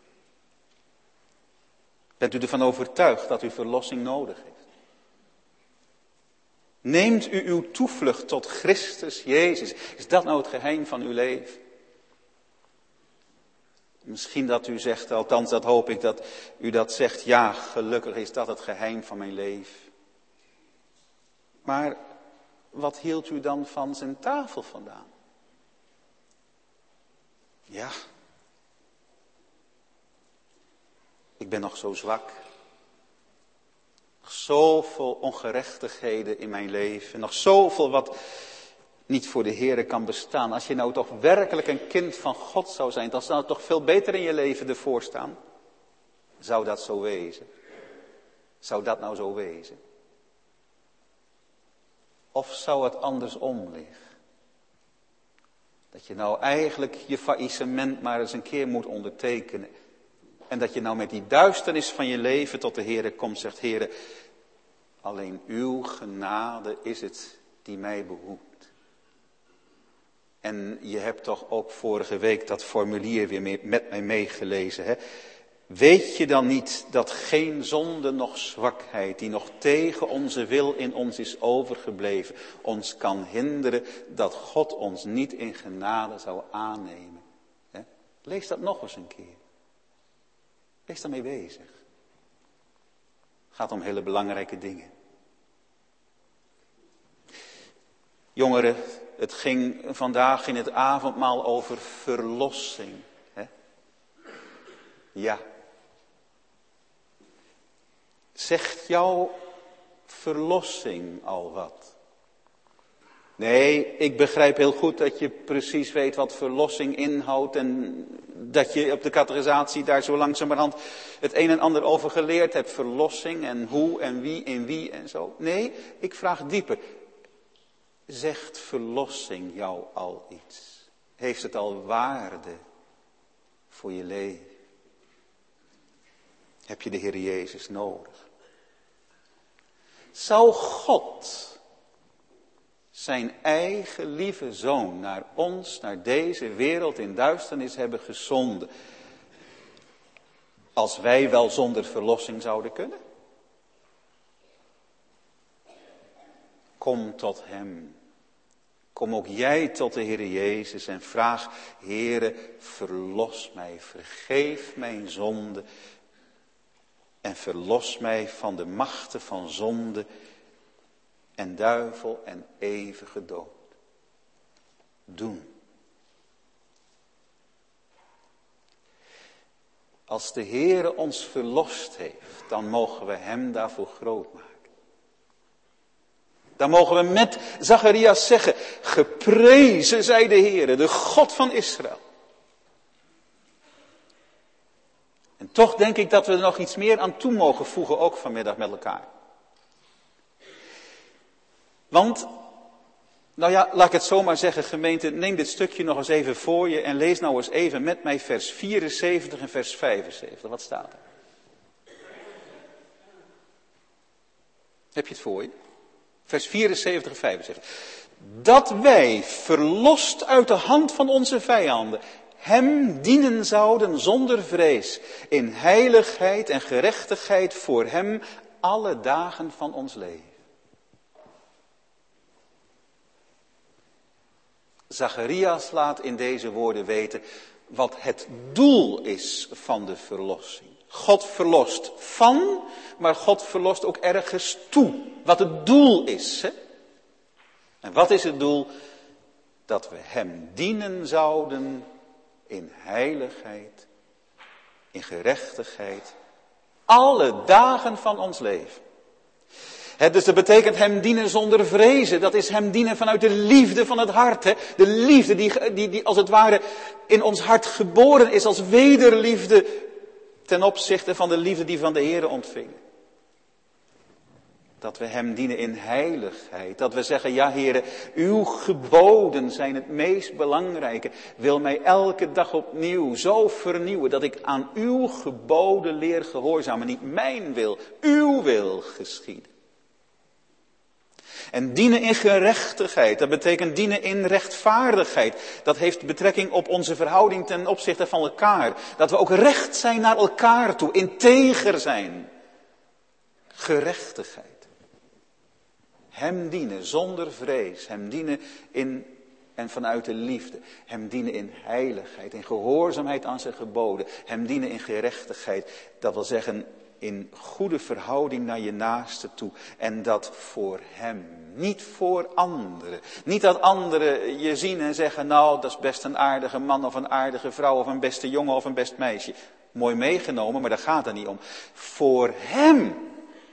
Bent u ervan overtuigd dat u verlossing nodig heeft? Neemt u uw toevlucht tot Christus Jezus. Is dat nou het geheim van uw leven? Misschien dat u zegt, althans dat hoop ik dat u dat zegt. Ja, gelukkig is dat het geheim van mijn leven. Maar wat hield u dan van zijn tafel vandaan? Ja. Ik ben nog zo zwak. Nog zoveel ongerechtigheden in mijn leven. Nog zoveel wat niet voor de Heere kan bestaan. Als je nou toch werkelijk een kind van God zou zijn, dan zou het toch veel beter in je leven ervoor staan. Zou dat zo wezen? Zou dat nou zo wezen? Of zou het andersom liggen? Dat je nou eigenlijk je faillissement maar eens een keer moet ondertekenen. En dat je nou met die duisternis van je leven tot de Heere komt, zegt Heere, alleen uw genade is het die mij behoedt. En je hebt toch ook vorige week dat formulier weer met mij meegelezen. Hè? Weet je dan niet dat geen zonde noch zwakheid die nog tegen onze wil in ons is overgebleven, ons kan hinderen dat God ons niet in genade zou aannemen? Hè? Lees dat nog eens een keer. Wees daarmee bezig. Het gaat om hele belangrijke dingen. Jongeren, het ging vandaag in het avondmaal over verlossing. Hè? Ja. Zegt jouw verlossing al wat? Nee, ik begrijp heel goed dat je precies weet wat verlossing inhoudt en dat je op de catechisatie daar zo langzamerhand het een en ander over geleerd hebt. Verlossing en hoe en wie in wie en zo. Nee, ik vraag dieper. Zegt verlossing jou al iets? Heeft het al waarde voor je leven? Heb je de Heer Jezus nodig? Zou God zijn eigen lieve zoon naar ons, naar deze wereld in duisternis hebben gezonden, als wij wel zonder verlossing zouden kunnen? Kom tot hem. Kom ook jij tot de Heer Jezus en vraag, Heere, verlos mij, vergeef mijn zonde en verlos mij van de machten van zonde en duivel en eeuwige dood. Doen. Als de Heere ons verlost heeft, dan mogen we hem daarvoor groot maken. Dan mogen we met Zacharias zeggen, geprezen zij de Heere, de God van Israël. En toch denk ik dat we er nog iets meer aan toe mogen voegen, ook vanmiddag met elkaar. Want, nou ja, laat ik het zomaar zeggen, gemeente, neem dit stukje nog eens even voor je en lees nou eens even met mij vers 74 en vers 75. Wat staat er? Heb je het voor je? Vers 74 en 75. Dat wij, verlost uit de hand van onze vijanden, hem dienen zouden zonder vrees, in heiligheid en gerechtigheid voor hem alle dagen van ons leven. Zacharias laat in deze woorden weten wat het doel is van de verlossing. God verlost van, maar God verlost ook ergens toe. Wat het doel is. Hè? En wat is het doel? Dat we hem dienen zouden in heiligheid, in gerechtigheid, alle dagen van ons leven. Dus dat betekent hem dienen zonder vrezen. Dat is hem dienen vanuit de liefde van het hart. Hè? De liefde die als het ware in ons hart geboren is als wederliefde ten opzichte van de liefde die van de Heere ontvingen. Dat we hem dienen in heiligheid. Dat we zeggen, ja Heere, uw geboden zijn het meest belangrijke. Wil mij elke dag opnieuw zo vernieuwen dat ik aan uw geboden leer gehoorzamen. Niet mijn wil, uw wil geschieden. En dienen in gerechtigheid, dat betekent dienen in rechtvaardigheid. Dat heeft betrekking op onze verhouding ten opzichte van elkaar. Dat we ook recht zijn naar elkaar toe, integer zijn. Gerechtigheid. Hem dienen zonder vrees, hem dienen in en vanuit de liefde. Hem dienen in heiligheid, in gehoorzaamheid aan zijn geboden. Hem dienen in gerechtigheid, dat wil zeggen in goede verhouding naar je naaste toe. En dat voor hem, niet voor anderen. Niet dat anderen je zien en zeggen, nou dat is best een aardige man of een aardige vrouw of een beste jongen of een best meisje. Mooi meegenomen, maar daar gaat het niet om. Voor hem.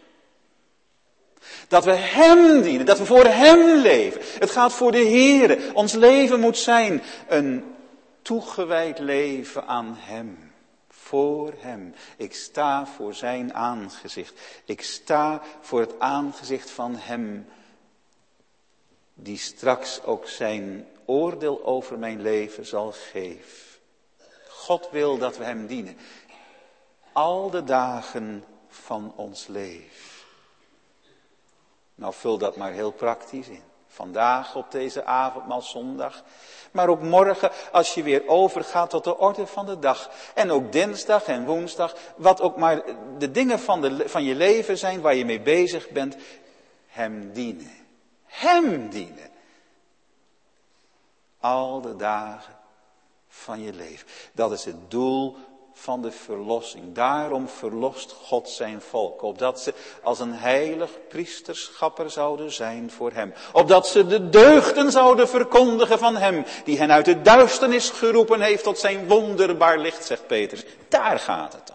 Dat we hem dienen, dat we voor hem leven. Het gaat voor de Heere. Ons leven moet zijn een toegewijd leven aan hem. Voor hem. Ik sta voor zijn aangezicht. Ik sta voor het aangezicht van hem. Die straks ook zijn oordeel over mijn leven zal geven. God wil dat we hem dienen. Al de dagen van ons leven. Nou, vul dat maar heel praktisch in. Vandaag op deze avondmaalzondag. Maar ook morgen als je weer overgaat tot de orde van de dag. En ook dinsdag en woensdag. Wat ook maar de dingen van je leven zijn waar je mee bezig bent. Hem dienen. Hem dienen. Al de dagen van je leven. Dat is het doel van de verlossing. Daarom verlost God zijn volk. Opdat ze als een heilig priesterschapper zouden zijn voor hem. Opdat ze de deugden zouden verkondigen van hem. Die hen uit de duisternis geroepen heeft tot zijn wonderbaar licht, zegt Petrus. Daar gaat het om.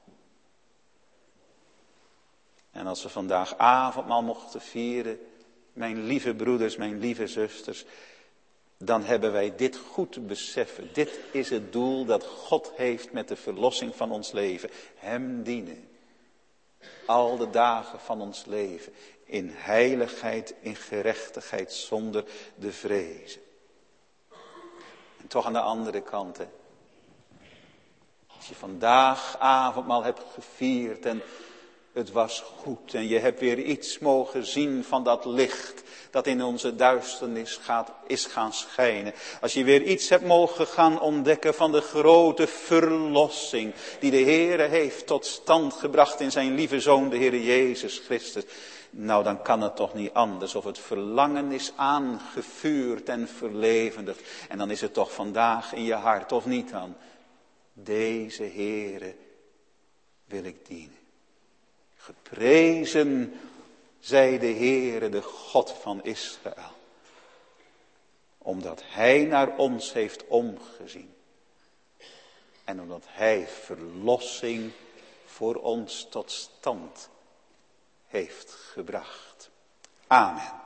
En als we vandaag avondmaal mochten vieren, mijn lieve broeders, mijn lieve zusters, dan hebben wij dit goed te beseffen. Dit is het doel dat God heeft met de verlossing van ons leven. Hem dienen. Al de dagen van ons leven. In heiligheid, in gerechtigheid, zonder de vrezen. En toch aan de andere kant, hè. Als je vandaag avondmaal hebt gevierd en het was goed en je hebt weer iets mogen zien van dat licht dat in onze duisternis is gaan schijnen. Als je weer iets hebt mogen gaan ontdekken van de grote verlossing die de Heere heeft tot stand gebracht in zijn lieve Zoon, de Heere Jezus Christus. Nou, dan kan het toch niet anders of het verlangen is aangevuurd en verlevendigd. En dan is het toch vandaag in je hart, of niet dan? Deze Heere wil ik dienen. Geprezen zij de Heere, de God van Israël. Omdat Hij naar ons heeft omgezien. En omdat Hij verlossing voor ons tot stand heeft gebracht. Amen.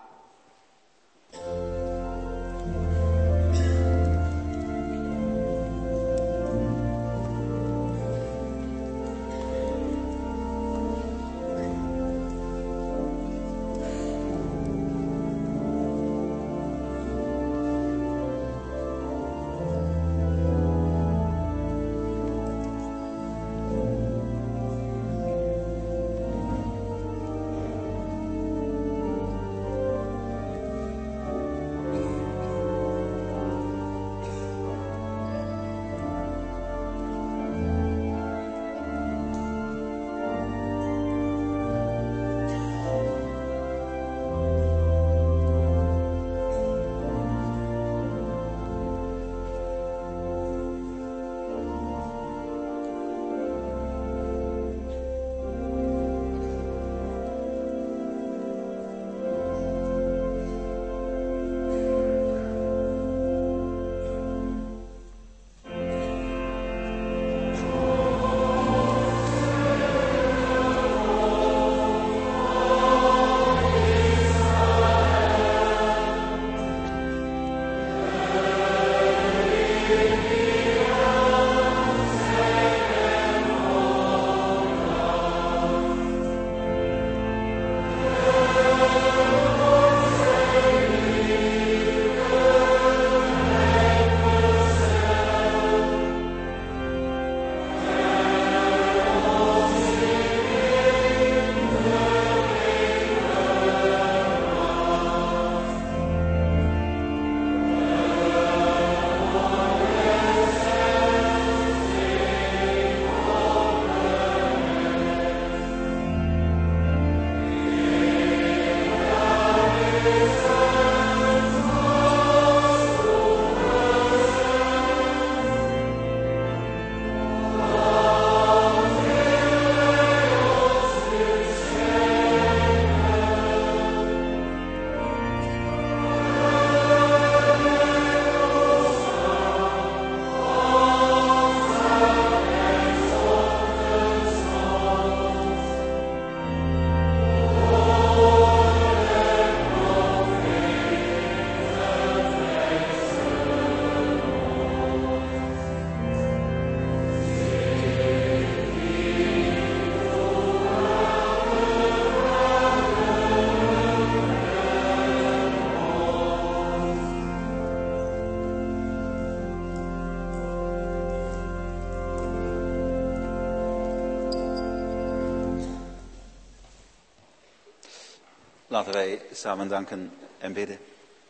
Laten wij samen danken en bidden.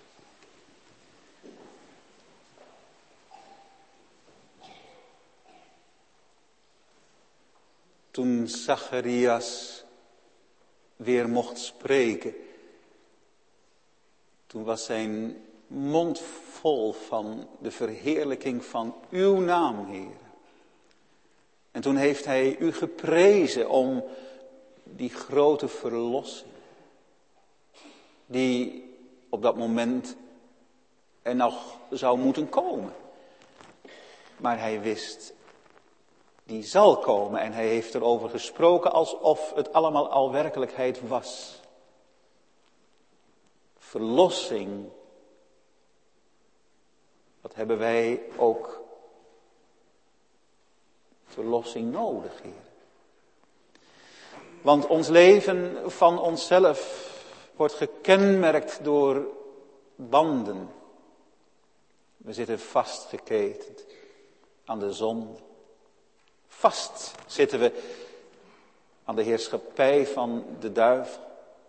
Toen Zacharias weer mocht spreken, toen was zijn mond vol van de verheerlijking van uw naam, Heer. En toen heeft hij u geprezen om die grote verlossing, die op dat moment er nog zou moeten komen. Maar hij wist, die zal komen en hij heeft erover gesproken alsof het allemaal al werkelijkheid was. Verlossing, wat hebben wij ook verlossing nodig, Heer. Want ons leven van onszelf wordt gekenmerkt door banden. We zitten vastgeketend aan de zonde. Vast zitten we aan de heerschappij van de duivel.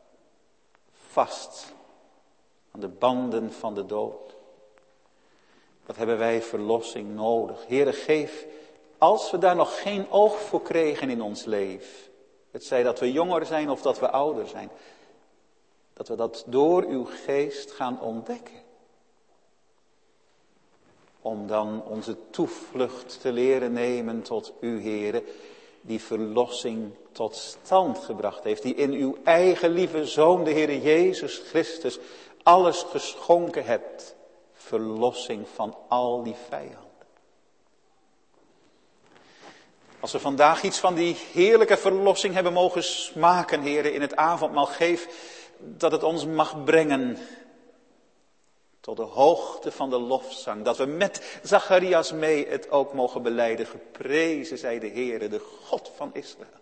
Vast aan de banden van de dood. Wat hebben wij verlossing nodig? Heere, geef, als we daar nog geen oog voor kregen in ons leven. Het zij dat we jonger zijn of dat we ouder zijn. Dat we dat door uw geest gaan ontdekken. Om dan onze toevlucht te leren nemen tot u, Heere, die verlossing tot stand gebracht heeft. Die in uw eigen lieve Zoon, de Heere Jezus Christus, alles geschonken hebt. Verlossing van al die vijanden. Als we vandaag iets van die heerlijke verlossing hebben mogen smaken, Heere, in het avondmaal, geef dat het ons mag brengen tot de hoogte van de lofzang. Dat we met Zacharias mee het ook mogen belijden. Geprezen zij de Heere, de God van Israël.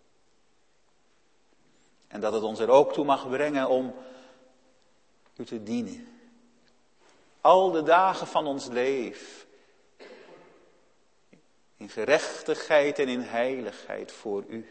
En dat het ons er ook toe mag brengen om u te dienen. Al de dagen van ons leven. In gerechtigheid en in heiligheid voor u.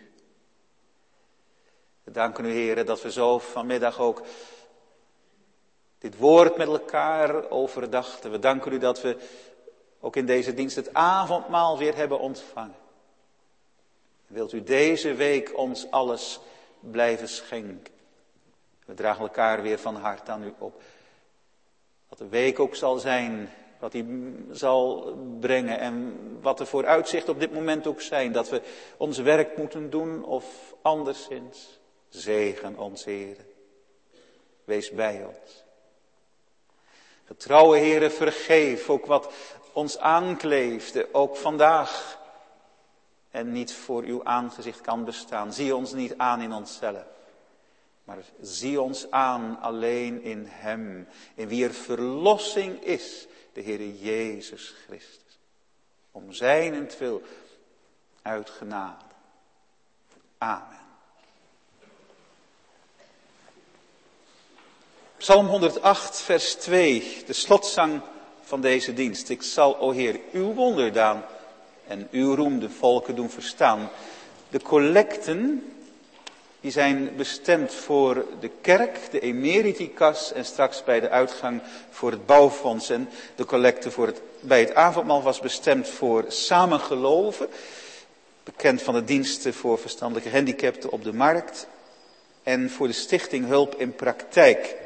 We danken u, Heere, dat we zo vanmiddag ook dit woord met elkaar overdachten. We danken u dat we ook in deze dienst het avondmaal weer hebben ontvangen. Wilt u deze week ons alles blijven schenken. We dragen elkaar weer van harte aan u op. Wat de week ook zal zijn, wat die zal brengen en wat de vooruitzichten op dit moment ook zijn. Dat we ons werk moeten doen of anderszins. Zegen ons, Heere. Wees bij ons. Getrouwe Heere, vergeef ook wat ons aankleefde, ook vandaag. En niet voor uw aangezicht kan bestaan. Zie ons niet aan in onszelf. Maar zie ons aan alleen in hem. In wie er verlossing is, de Heere Jezus Christus. Om zijnentwil uit genade. Amen. Psalm 108, vers 2, de slotzang van deze dienst. Ik zal, o Heer, uw wonderdaan en uw roem de volken doen verstaan. De collecten, die zijn bestemd voor de kerk, de emeritikas en straks bij de uitgang voor het bouwfonds. En de collecte bij het avondmaal was bestemd voor samengeloven. Bekend van de diensten voor verstandelijke gehandicapten op de markt. En voor de stichting Hulp in Praktijk.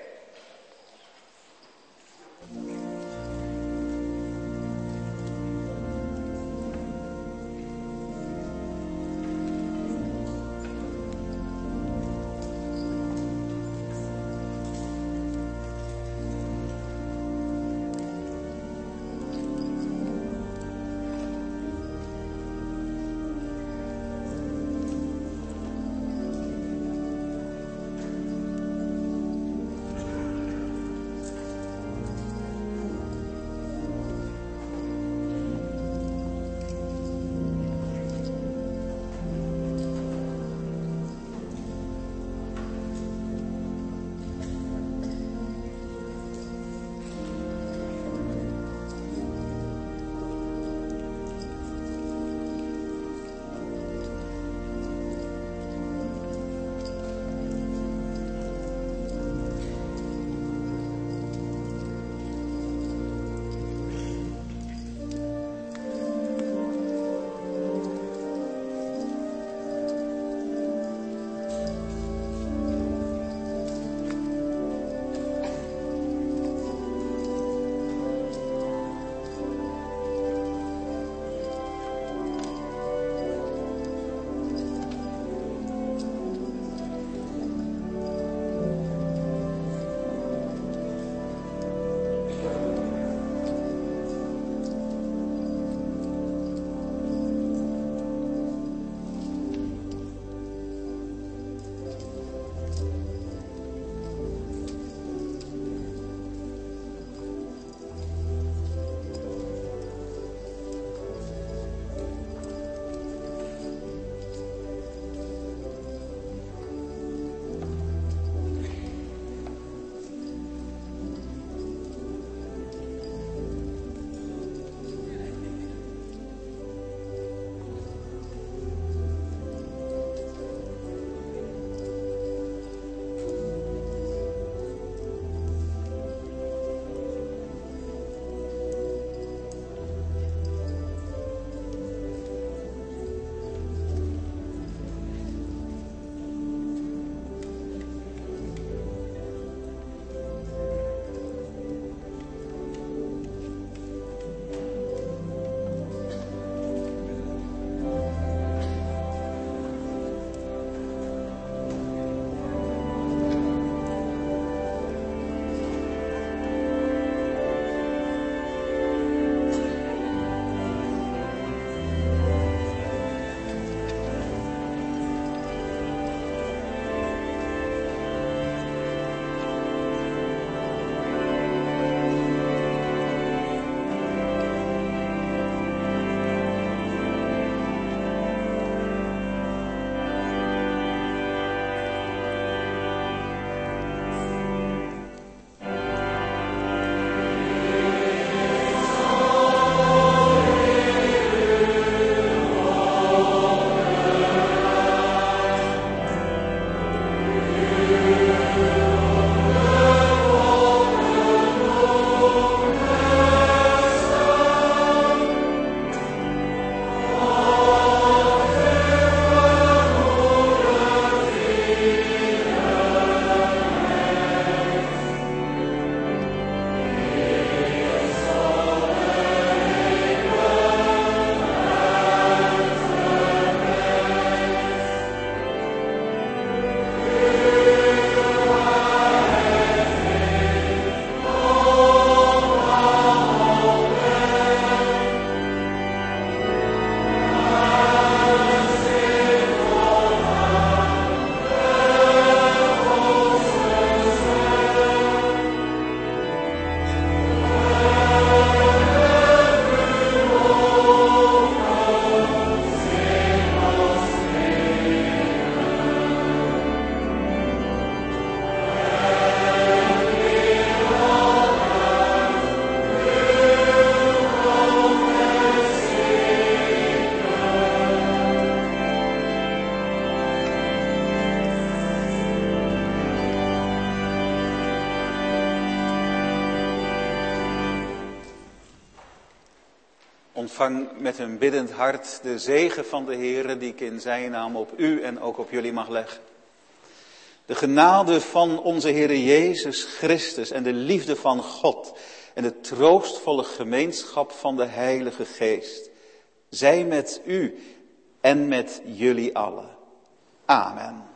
Ontvang met een biddend hart de zegen van de Heere die ik in zijn naam op u en ook op jullie mag leggen. De genade van onze Heere Jezus Christus en de liefde van God en de troostvolle gemeenschap van de Heilige Geest zij met u en met jullie allen. Amen.